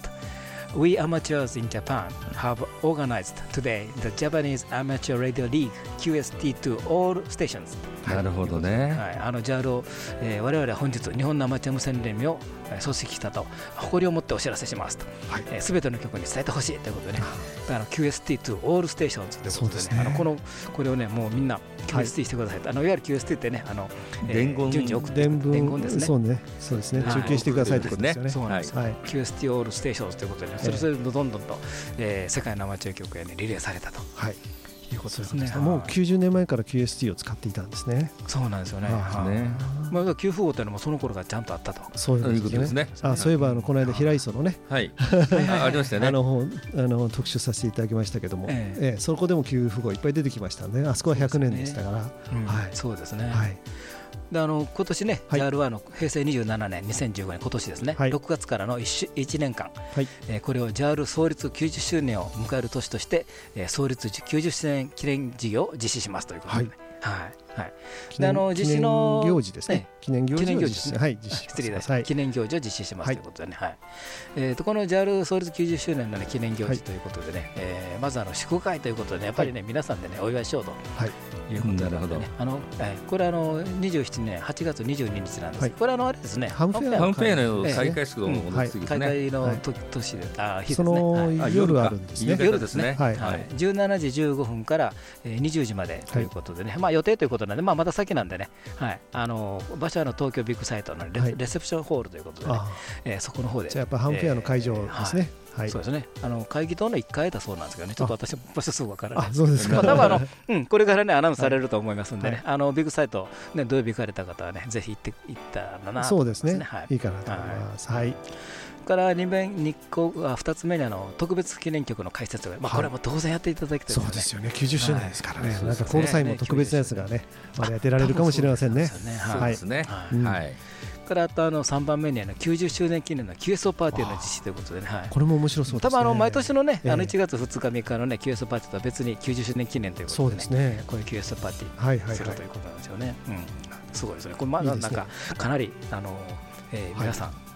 we amateurs in Japan have organized today the Japanese Amateur Radio League キューエスティー to all stations。 なるほどね。 はい、あのジャールを、えー、我々は本日日本のアマチュア無線連盟を組織したと誇りを持ってお知らせしますと、はいえー、全ての局に伝えてほしいということでね、あの キューエスティー to all stations ということでね、あのこのこれをねもうみんな キューエスティー してくださいと、はい、あのいわゆる キューエスティー ってねあの、えー、伝言順次送って伝言ですね。 そうねそうですね、中継してくださいということですよね。 そうなんです、はい、キューエスティー all stations ということで、ね、それそれどんどんと、えー、世界のアマチュア局へ、ね、リレーされたと。はいいうことですね。 もうきゅうじゅうねんまえから キューエスティー を使っていたんですね。 そうなんですよね。まあ給付号というのもその頃からちゃんとあったと。 そういうことですね。あ、そういえばあのこの間平磯のね、はいありましたね。 あのあの特集させていただきましたけども、ええそこでも給付号いっぱい出てきましたね。あそこはひゃくねんでしたから。はい。 そうですね。はい。であの今年ね、はい、ジャールはあの平成にじゅうななねんにせんじゅうごねん今年ですね、はい、ろくがつからの 1, いちねんかん、はいえー、これをジャール創立きゅうじゅっしゅうねんを迎える年として、えー、創立きゅうじゅっしゅうねん記念事業を実施しますということで、ね、はいはいはい、 であの実施の記念行事ですね。記念行事を実施、はい、実施失礼です、はい、記念行事を実施しますということでね、はいえー、とこの ジャール 創立きゅうじゅっしゅうねんの、ね、記念行事ということでね、はいえー、まずあの祝会ということで、ね、やっぱりね、はい、皆さんでねお祝いしようと、はい、いうことで、ね、なるほどあの、えー、これあのにじゅうななねんはちがつにじゅうににちなんです、はい、これあのあれですねハムフェアの開会式の開会の年で、あ、日ですね。 その夜あるんですね。 夜ですね。はいはい、じゅうしちじじゅうごふんからにじゅうじまでということでね、まあ予定ということなんで、まあまだ先なんでね、はい、あの場所はの東京ビッグサイトの レ,、はい、レセプションホールということでね、えー、そこの方で。 じゃあやっぱハムフェアの会場ですね。 はい、そうですね。あの会議棟のいっかいだそうなんですけどね、ちょっと私も場所すぐ分からない。 あ、そうですか。 まあ多分あの、うん、これからねアナウンスされると思いますんでね、はい、あのビッグサイトね土曜日行かれた方はねぜひ行って行ったらな、 そうですね。はい、いいかなと思います。はい。 からにめんにこあふたつめにあの特別記念局の開設、まあこれはもう当然やっていただきたいですね。 そうですよね。きゅうじゅっしゅうねんですからね。なんかこの際も特別なやつがねまだやってられるかもしれませんね。 そうですね。はい。 からあとあのさんばんめにあのきゅうじゅっしゅうねん記念の キューエスオー パーティーの実施ということでね、はい、 これも面白そうですね。 多分あの毎年のね、あのいちがつふつかみっかのね キューエスオー パーティーとは別にきゅうじゅっしゅうねん記念ということでね、そうですね、こういう キューエスオー パーティーするということなんですよね。うん、すごいですね。これまだなんかかなりあの、えー、皆さんた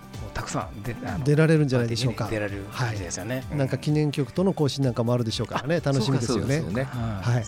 くさんであの出られるんじゃないでしょうか。 出られる感じですよね、 はい、なんか記念曲との更新なんかもあるでしょうからね、楽しみですよね。 はい、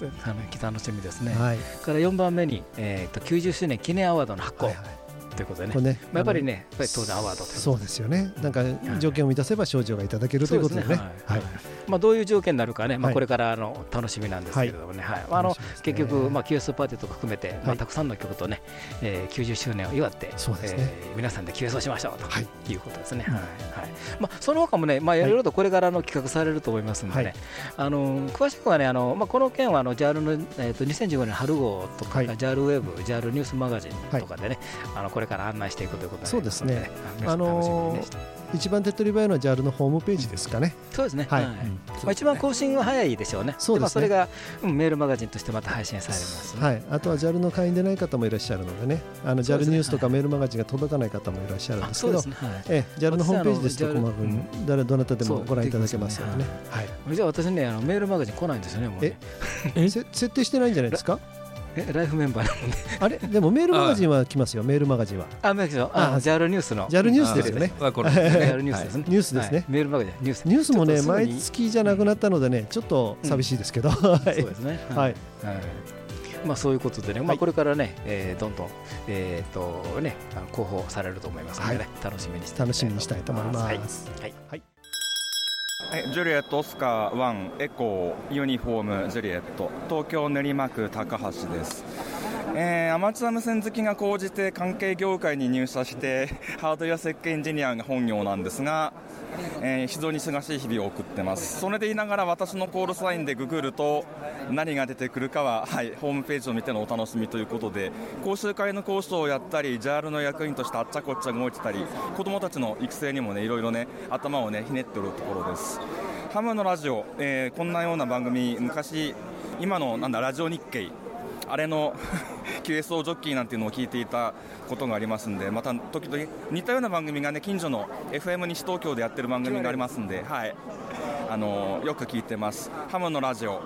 楽しみですね、はい、からよんばんめに、えー、ときゅうじゅっしゅうねん記念アワードの発行、はいはいということで ね, ね、まあ、やっぱりね、やっぱり当然アワードということでそうですよね。なんか条件を満たせば賞状がいただけるということでね。はいはい、 まあどういう条件になるかね、まあこれからあの楽しみなんですけれどもね。はい。あの結局まあキューエスパーティーとか含めてまあたくさんの曲とね、えー、きゅうじゅっしゅうねんを祝ってそうですね、えー、皆さんで キューエス をしましょうということですね。はいはい。まあその他もね、まあいろいろとこれからの企画されると思いますのでね。あの詳しくはね、あのまあこの件はあの ジャール のえっとにせんじゅうごねん春号とか ジャール ウェブ、ジャール ニュースマガジンとかでね、あのこれから案内していくというそうですね。あのー、一番手っ取り早いのは ジャール のホームページですかね。 そうですね。はい。はい、まあ一番更新が早いでしょうね。そうですね。まあそれが、うん、メールマガジンとしてまた配信されます、ね。はい。 あとは ジャール の会員でない方もいらっしゃるのでね。あの ジャール ニュースとかメールマガジンが届かない方もいらっしゃるんですけど、ねはい、え ジャール のホームページですと細かく誰どなたでもご覧いただけますのでね。 はい。じゃあ私ねあのメールマガジン来ないんですよね。もうねえ設定してないんじゃないですか。 えライフメンバーなのであれでもメールマガジンは来ますよ。メールマガジンはあメールあジャールニュースのジャールニュースですよね。 ジャールニュースですね。 ニュースですね。 メールマガジンニュースニュースもね毎月じゃなくなったのでねちょっと寂しいですけどそうですね。はいまあそういうことでねまあこれからねえどんどんえっとね広報されると思いますのでね楽しみにして楽しみにしたいと思いますはいはいジュリエットオスカーワンエコーユニフォームジュリエット東京練馬区高橋です。えー、アマチュア無線好きが高じて関係業界に入社してハードウェア設計エンジニアが本業なんですが、えー、非常に忙しい日々を送ってます。それで言いながら私のコールサインでググると何が出てくるかは、はい、ホームページを見てのお楽しみということで講習会の講師をやったり ジャール の役員としてあっちゃこっちゃ動いてたり子どもたちの育成にもねいろいろね頭をねひねっておるところです。ハムのラジオ、えー、こんなような番組昔今のなんだラジオ日経あれのキューエスオー ジョッキーなんていうのを聞いていたことがありますんでまた時々似たような番組がね近所の エフエム 西東京でやってる番組がありますんで、はい、あのー、よく聞いてます。ハムのラジオ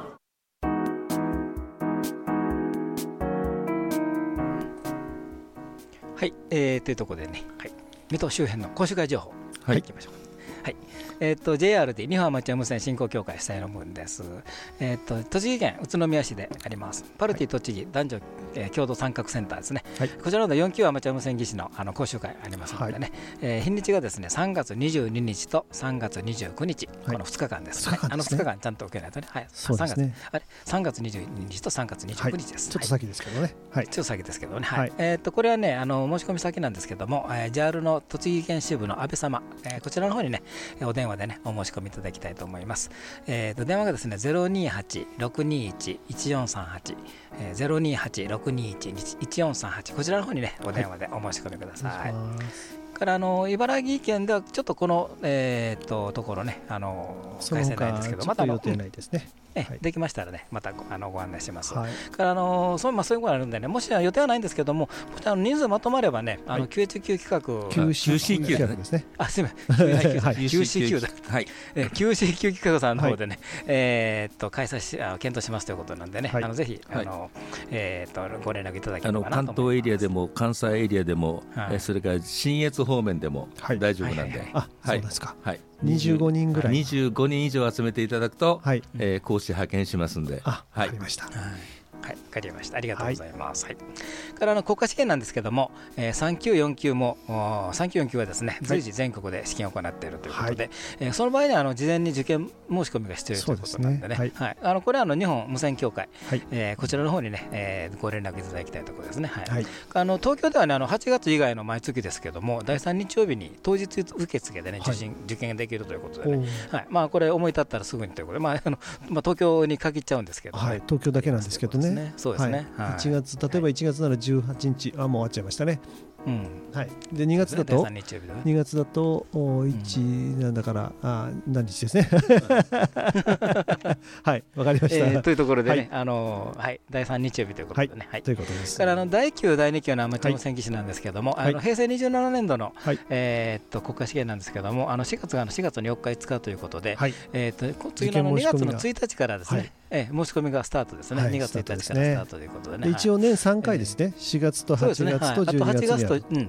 はい、えー、というところでね、はい、水戸周辺の講習会情報、はい、いきましょう。はいえー、と ジェイアールディー 日本アマチュア無線振興協会主催の分です、えー、と栃木県宇都宮市でありますパルティ栃木男女、えー、共同参画センターですね、はい、こちらのよん級アマチュア無線技師の、あの講習会ありますのでね、はいえー、日にちがですねさんがつにじゅうににちとさんがつにじゅうくにち、はい、このふつかかんです、ねはい、あのふつかかんちゃんと受けないとね、はい、そうですねあれさんがつにじゅうににちとさんがつにじゅうくにちです、 はい、ちょっと先ですけどね、はい、 ちょっと先ですけどね、はいはいえー、とこれはねあの申し込み先なんですけども、えー、ジャール の栃木県支部の安倍様、えー、こちらの方にねお電話でねお申し込みいただきたいと思います。えー、と電話がですね ゼロにはちろくにいちいちよんさんはち、えー、ゼロにはちろくにいちいちよんさんはちこちらの方にねお電話でお申し込みください。はいからあの茨城県ではちょっとこの、えー、とところねあの開催ないんですけどまた予定ないですね。 えはい、できましたらねまた ご, あのご案内します、はい、からあのそう、まあ、そういうことがあるんでねもし予定はないんですけどもあの人数まとまればねあの キューエイチキュー 企画キューシーキュー ですねあすみません キューシーキュー だはい キューシーキュー 企画さんの方でね、はいえー、っと開催しあ検討しますということなんでね、はい、あのぜひあの、はいえー、っとご連絡いただければなと思います。 あの関東エリアでも関西エリアでも、はい、それから信越方面でも大丈夫なんで、はいはいはい、 あそうですか、はいにじゅうごにんぐらいにじゅうごにん以上集めていただくと、はいえー、講師派遣しますんで。 あ、わかりました、 はいはい、わかりました。ありがとうございます。はい。はい、からあの国家試験なんですけども、えー、さん級よん級もさん級よん級はですね、随時全国で試験を行っているということで、はいえー、その場合にはあの事前に受験申し込みが必要ということなんでね、はいはい、あのこれはあの日本無線協会、はいえー、こちらの方にね、えー、ご連絡いただきたいところですね。はいはい、あの東京ではねあのはちがつ以外の毎月ですけども、だいさん日曜日に当日受付でね受診、はい、受験できるということでね、はいまあこれ思い立ったらすぐにということで、まああのまあ東京に限っちゃうんですけど、ねはい、東京だけなんですけどね。 そうですね。はいいちがつ例えばいちがつならじゅうはちにち、あもう終わっちゃいましたね。うんはい、でにがつだとにがつだといちなんだから、うん、あ何日ですねはいわかりました、 えー、というところでね、はいあのはい、だいさん日曜日ということでね、はいはい、 ということですからあのだいきゅうだいに級のアマチュア無線技師なんですけども、はい、あの平成にじゅうななねんどの、はいえー、っと国家試験なんですけどもあのしがつがしがつのよっかいつかということで、はいえー、っと次のにがつのついたちからですね、はいえー、申し込みがスタートですね、はい、にがつついたちからスタートということでね、 で一応年さんかいですね、しがつとはちがつとじゅうにがつにある、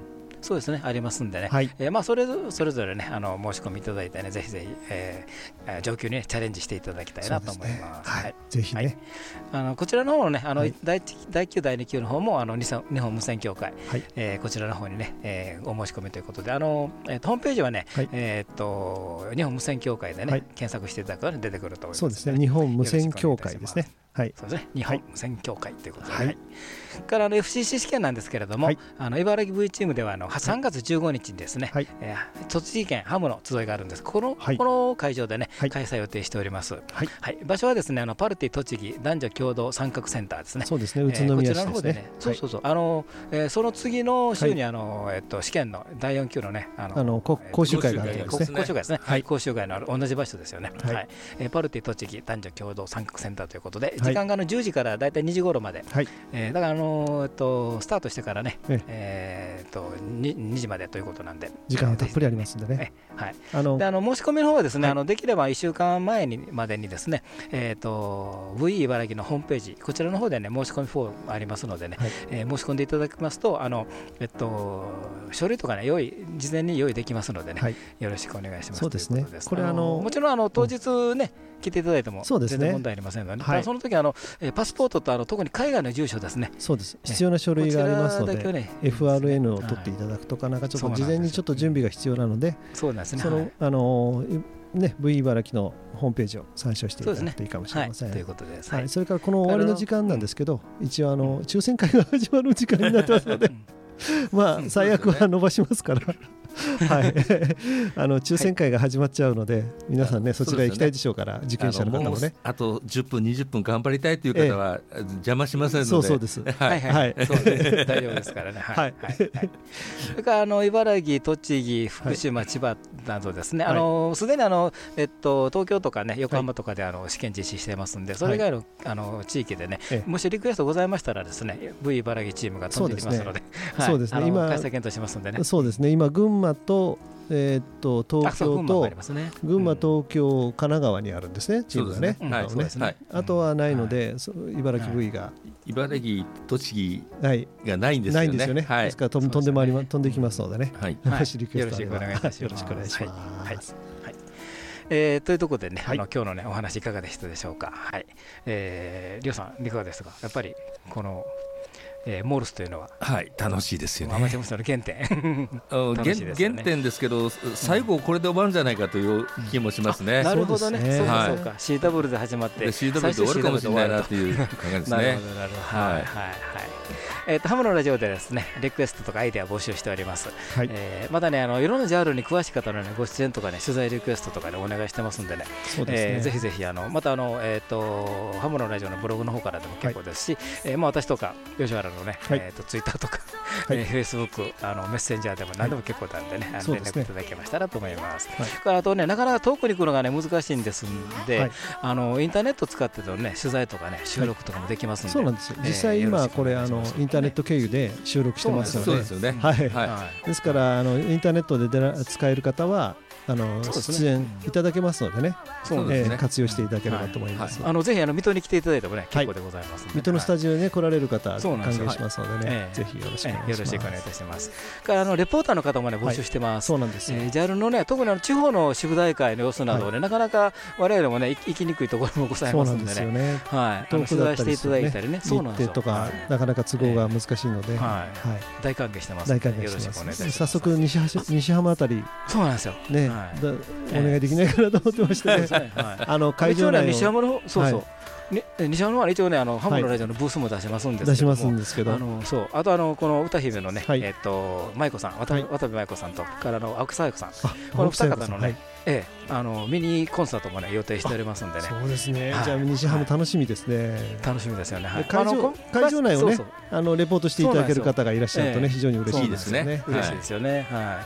そうですね、ありますんでね、はい、えー、まあそれそれぞれねあの申し込みいただいてね、ぜひぜひ、えー、上級に、ね、チャレンジしていただきたいなと思います。 はい、ぜひね、はい、 あのこちらの方のね、あの、はい、だいいち級だいに級の方もあの日本無線協会、はい、えー、こちらの方にね、えー、お申し込みということで、あの、えー、とホームページはね、はい、えー、と日本無線協会でね、はい、検索していただくと、ね、出てくると思います、ね。 そうですね、日本無線協会ですね。はい、 そうですね、日本無線協会ということで、はいはい、からあの エフシーシー 試験なんですけれども、はい、あの茨城 V チームではあのさんがつじゅうごにちにですね、はい、えー、栃木県ハムの集いがあるんです。この、はい、この会場でね、はい、開催予定しております。はいはい、場所はですね、あのパルティ栃木男女共同参画センターですね。 そうですね、宇都宮市ですね。えー、こちらの方でね、 そうそうそう、あのえー、その次の週にあの、はい、えっと試験のだいよん級のね、あのあの講習会があるんですね。 講習会ですね。はい、講習会のある同じ場所ですよね。はいはい、えー、パルティ栃木男女共同参画センターということで、時間があのじゅうじからだいたいにじ頃まで、はい、えー、だからあのー、えっとスタートしてからね、ええー、っと 2, にじまでということなんで、 時間がたっぷりありますんでね。 はい、あのであの申し込みの方はですね、はい、あのできればいっしゅうかんまえにまでにですね、えー、っと ブイイー 茨城のホームページ、こちらの方でね申し込みフォームありますのでね、はい、えー、申し込んでいただきますと、あのえっと書類とかね用意事前に用意できますのでね、はい、よろしくお願いします。 そうですね。これあのもちろんあの当日ね、うん、来ていただいても全然問題ありませんので、ね、はい、その時あのパスポートとあの特に海外の住所ですね。 そうです。必要な書類がありますので、ね、エフアールエヌ を取っていただくとか、なんかちょっと事前にちょっと準備が必要なので、 そうなんですね。 そのあのね ブイ茨城のホームページを参照していただくといいかもしれません。 ということです。 はい。それからこの終わりの時間なんですけど、一応あの抽選会が始まる時間になってますので、まあ最悪は伸ばしますから。はい、あの抽選会が始まっちゃうので、皆さんねそちら行きたいでしょうから、受験者の方もね、 あとじゅっぷんにじゅっぷん頑張りたいという方は邪魔しませんので、 そうそうです、 はいはい、そうです、大丈夫ですからね。はい、それからあの茨城、栃木、福島、千葉などですね、あのすでにあのえっと東京とかね横浜とかであの試験実施していますんで、それ以外のあの地域でね、もしリクエストございましたらですね、ブイ茨城チームが飛んできますので、 そうですね、 今開催検討しますんでね。 そうですね、今群馬とえー、と東京と群馬、東京、神奈川にあるんですね、チームがね。あとはないので、茨城 ブイ が茨城、栃木がないんですよね。 ないんですよね。ですから飛んで回り飛んできますのでね。もしリクエストあればよろしくお願いします。 えー、というところでね、はい、あの今日のねお話いかがでしたでしょうか。はい、えー、りょうさんいかがですか。やっぱりこのえー、モールスというのは、 はい、楽しいですよね。 アマチュア無線の原点原点ですけど、最後これで終わるんじゃないかという気もしますね。 なるほどね、そうかそうか、シーダブル で始まってシーダブル で終わるかもしれないなという感じですね。なるほどなるほど、はいはいはい。 えー、とハムのラジオでですねリクエストとかアイデア募集しております。はい、えー、まだねあのいろんなジャンルに詳しい方の、ね、ご出演とかね取材リクエストとかで、ね、お願いしてますんでね、そうですね、えー、ぜひぜひあのまたあの、えー、とハムのラジオのブログの方からでも結構ですし、はい、えーまあ、私とか吉原のね、はい、えー、とツイッターとか、はい、えー、フェイスブックあのメッセンジャーでも何でも結構なんでね、はい、連絡いただけましたらと思います。はい、あとねなかなか遠くに来るのがね難しいんですんで、はい、あのインターネット使ってとね取材とかね収録とかもできますんで、はい、 そうなんですよ。実際今これあのインターネット経由で収録してますので、ですからあのインターネットで使える方はあの出演いただけますのでね、えー、活用していただければと思います。 はいはい、あのぜひあの水戸に来ていただいてもね結構でございますので、 水戸のスタジオに、ね、来られる方歓迎しますのでね、ぜひよろしくお願いします。 よろしくお願いいたします。からあのレポーターの方もね募集してます。 そうなんですよ。 ジャルのね特にあの地方の支部大会の様子などをねなかなか我々もね行きにくいところもございますのでね、はい、取材していただいたりね、そうなんですよ。日程とかなかなか都合が難しいので、 大歓迎してます。 大歓迎してます。早速西西浜あたり、 そうなんですよね。 お願いできないかなと思ってましてね。あの会場内の西浜のそうそう。西山の方は一応ねあのハムのラジオのブースも出しますんですけども、 出しますんですけど、 あのそうあとあのこの歌姫のね、えっと舞子さん、渡部舞子さんとからの青木さや子さん、この二方のね、ええあのミニコンサートもね予定しておりますんでね。 そうですね。じゃあ西浜楽しみですね。 楽しみですよね。 会場会場内をねあのレポートしていただける方がいらっしゃるとね非常に嬉しいですね。 嬉しいですよね。はい。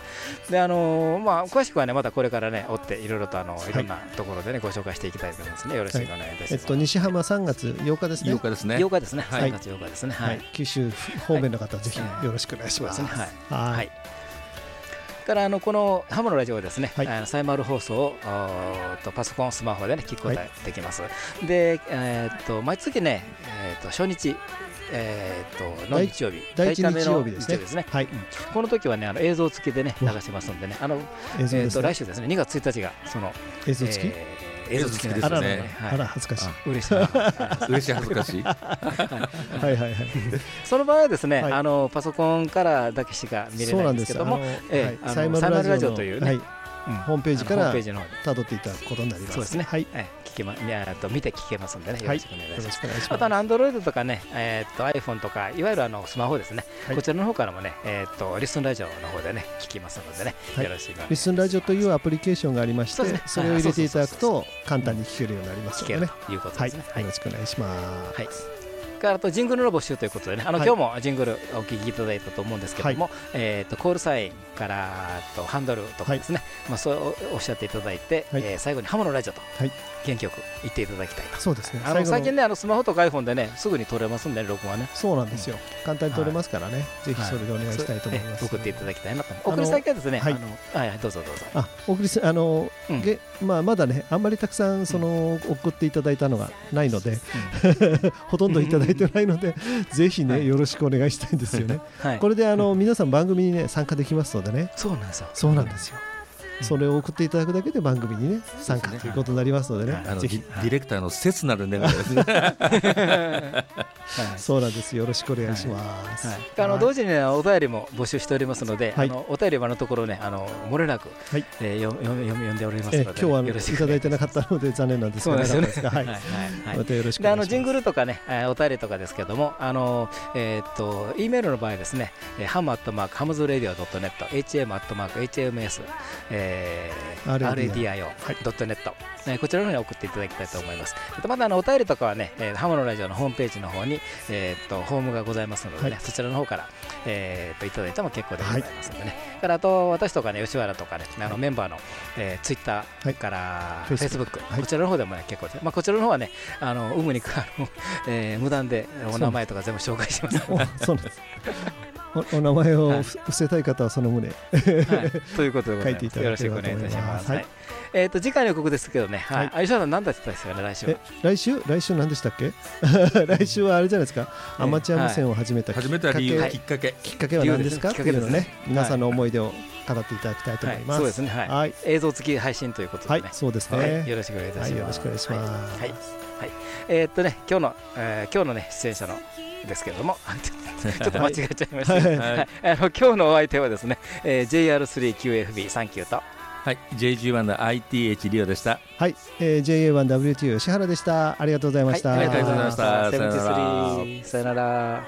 であのまあ詳しくはねまたこれからね追っていろいろとあのいろんなところでねご紹介していきたいと思いますね。よろしくお願いいたします。 えっと西浜さんがつようかですね。 ようかですね。 ようかですね。さんがつようかですね。はい。 九州方面の方ぜひよろしくお願いします。 はい。はい。からあのこのハムのラジオはですね、はい、あのサイマル放送をとパソコン、スマホでね聞くことができます。はい、で、えー、っと毎月ね、えー、っと初日えー、との日曜日、 第一日曜日ですね。 ですね、はい、うん、この時はねあの映像付きでね流しますのでね、あのえー、と来週ですねにがつついたちがその映像付き、 えー映像付きですね。 あらら、あら恥ずかしい。 嬉しい。嬉しい恥ずかしい。 はいはいはい。 その場合はですね、あのパソコンからだけしか見れないんですけども、えー、サイマルラジオというね。 ホームページから辿っていただくことになります。 そうですね。 はい。 聞けま、いやと見て聞けますんでね。よろしくお願いします。 はい、 あとあの Android とかね、えっと iPhone とかいわゆるあのスマホですね。はい、こちらの方からもね、えっとリスンラジオの方でね聞きますのでね、はい、よろしくお願いします。 リスンラジオというアプリケーションがありまして、そ, ね、それを入れていただくと簡単に聞けるようになりますのでね。 ということですね。 はい。よろしくお願いします。 はい。からとジングルの募集ということでね、あの、はい、今日もジングルお聞きいただいたと思うんですけども、はい、えー、とコールサインからとハンドルとかですね、はい、まあ、そうおっしゃっていただいて、はい、えー、最後にハモのラジオと原曲言っていただきたいと。 そうですね。 あの最近ねあのスマホとか iPhone でねすぐに撮れますんで、ね、録音はね。 そうなんですよ、うん、簡単に撮れますからね、はい、ぜひそれでお願いしたいと思います。 送っていただきたいなと。送り先はですね、はい、あのはい、どうぞどうぞ。 あ、送りあの、うん、げまあ、まだねあんまりたくさんその、うん、送っていただいたのがないので、うん、ほとんどいただいてないのでぜひね、はい、よろしくお願いしたいんですよね。はい、これであの、うん、皆さん番組にね参加できますのでね。 そうなんですよ。 そうなんですよ。それを送っていただくだけで番組にね参加ということになりますのでね、 あのぜひディレクターの切なる願いですね。 そうなんです。よろしくお願いします。 はいはい、あの同時に、ね、お便りも募集しておりますので、はい、あのお便りはのところねあの漏れなく、はい、えー、よ読んでおりますので、ね、 今日はよろしくいただいてなかったので残念なんですが、 そうですね。はい。またよろしくお願いします。 であのジングルとかねお便りとかですけども、あのえっと E メールの場合ですね、ハムアットマークハムズレディオドットネット、エイチエムアットマークエイチエムエス えーアールエーディーアイオードットネット、はい、こちらの方に送っていただきたいと思います。またあのお便りとかはね、えー、ハムのラジオのホームページの方に、えー、とホームがございますのでね、はい、そちらの方から、えー、といただいても結構でございますのでね、はい、からあと私とかね吉原とかねあのメンバーの、えー、ツイッターからフェイスブック、こちらの方でもね結構で、まあ、こちらの方はねあの有無にあの、えー、無断でお名前とか全部紹介します。 そうなんです。お, お名前を伏せたい方はその旨、はい、 ということで書いていただければと思います。よろしくお願いいたします。はい、えー、と次回の予告ですけどね、はい、吉原さん何だって言ったんですよね来週。 え来週来週何でしたっけ？来週はあれじゃないですか、アマチュア無線を始めたきっかけ、 始めた理由きっかけきっかけは何ですかっていうのね、皆さんの思い出を語っていただきたいと思います。 そうですね。はい。映像付き配信ということでね。 はい、そうですね。 よろしくお願いいたします。 よろしくお願いします。 はい。はい。えっとね今日の今日のね出演者のですけれどもちょっと間違えちゃいました、はいはいはい、あの今日のお相手はですね、えー、ジェイアールスリーキューエフビー サンキューと、 はい、ジェイジーワン の アイティーエイチ リオでした。 はい、えー、ジェイエーワンダブリューティー 吉原でした。ありがとうございました。 はい、ありがとうございました。 さよなら。さよなら。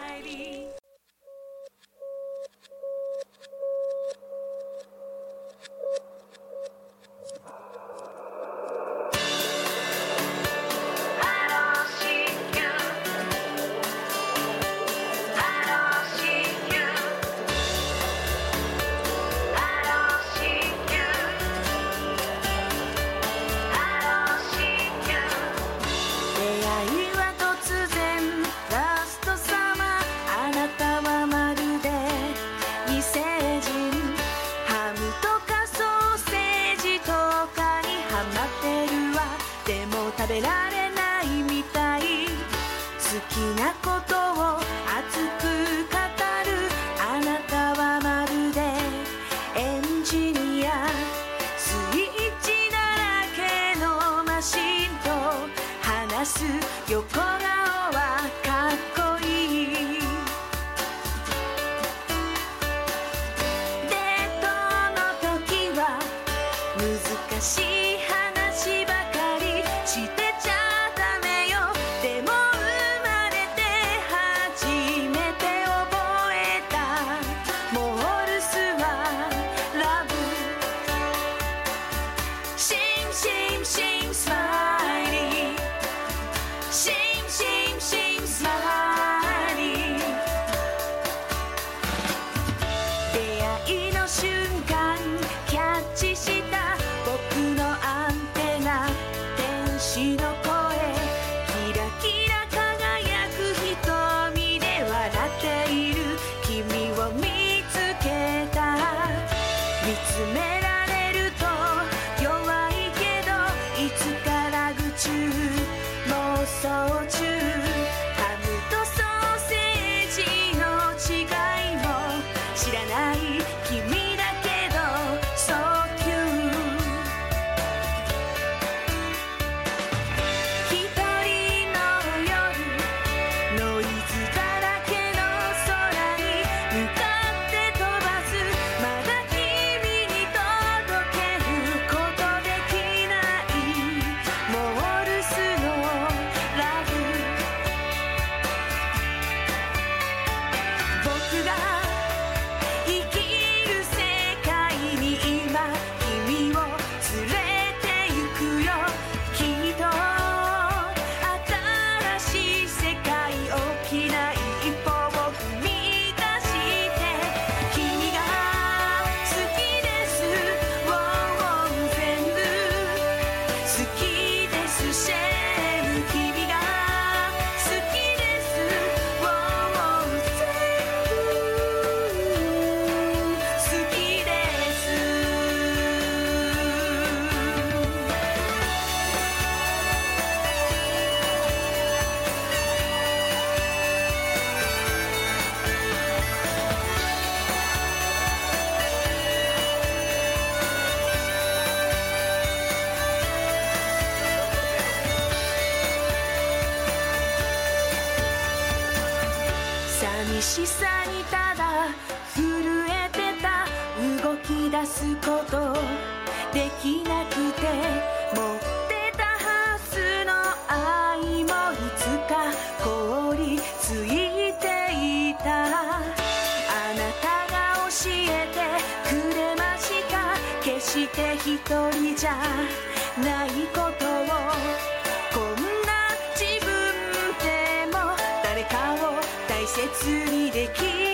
中妄想中ハムとソーセージ知らない君だけど So cute 一人の夜ノイズだらけの空に向かって飛ばすまだ君に届けることできないモールスのラブ僕が生きる世界に今君を連れて行くよきっと新しい世界大きな一歩を踏み出して君が好きですウォン全部好きですシェーム君が好きですウォン全部好きです寂しさにただ震えてた動き出すことできなくて持ってたはずの愛もいつか凍りついていたあなたが教えてくれました決して一人じゃないことをこんな自分でも誰かを大切にできる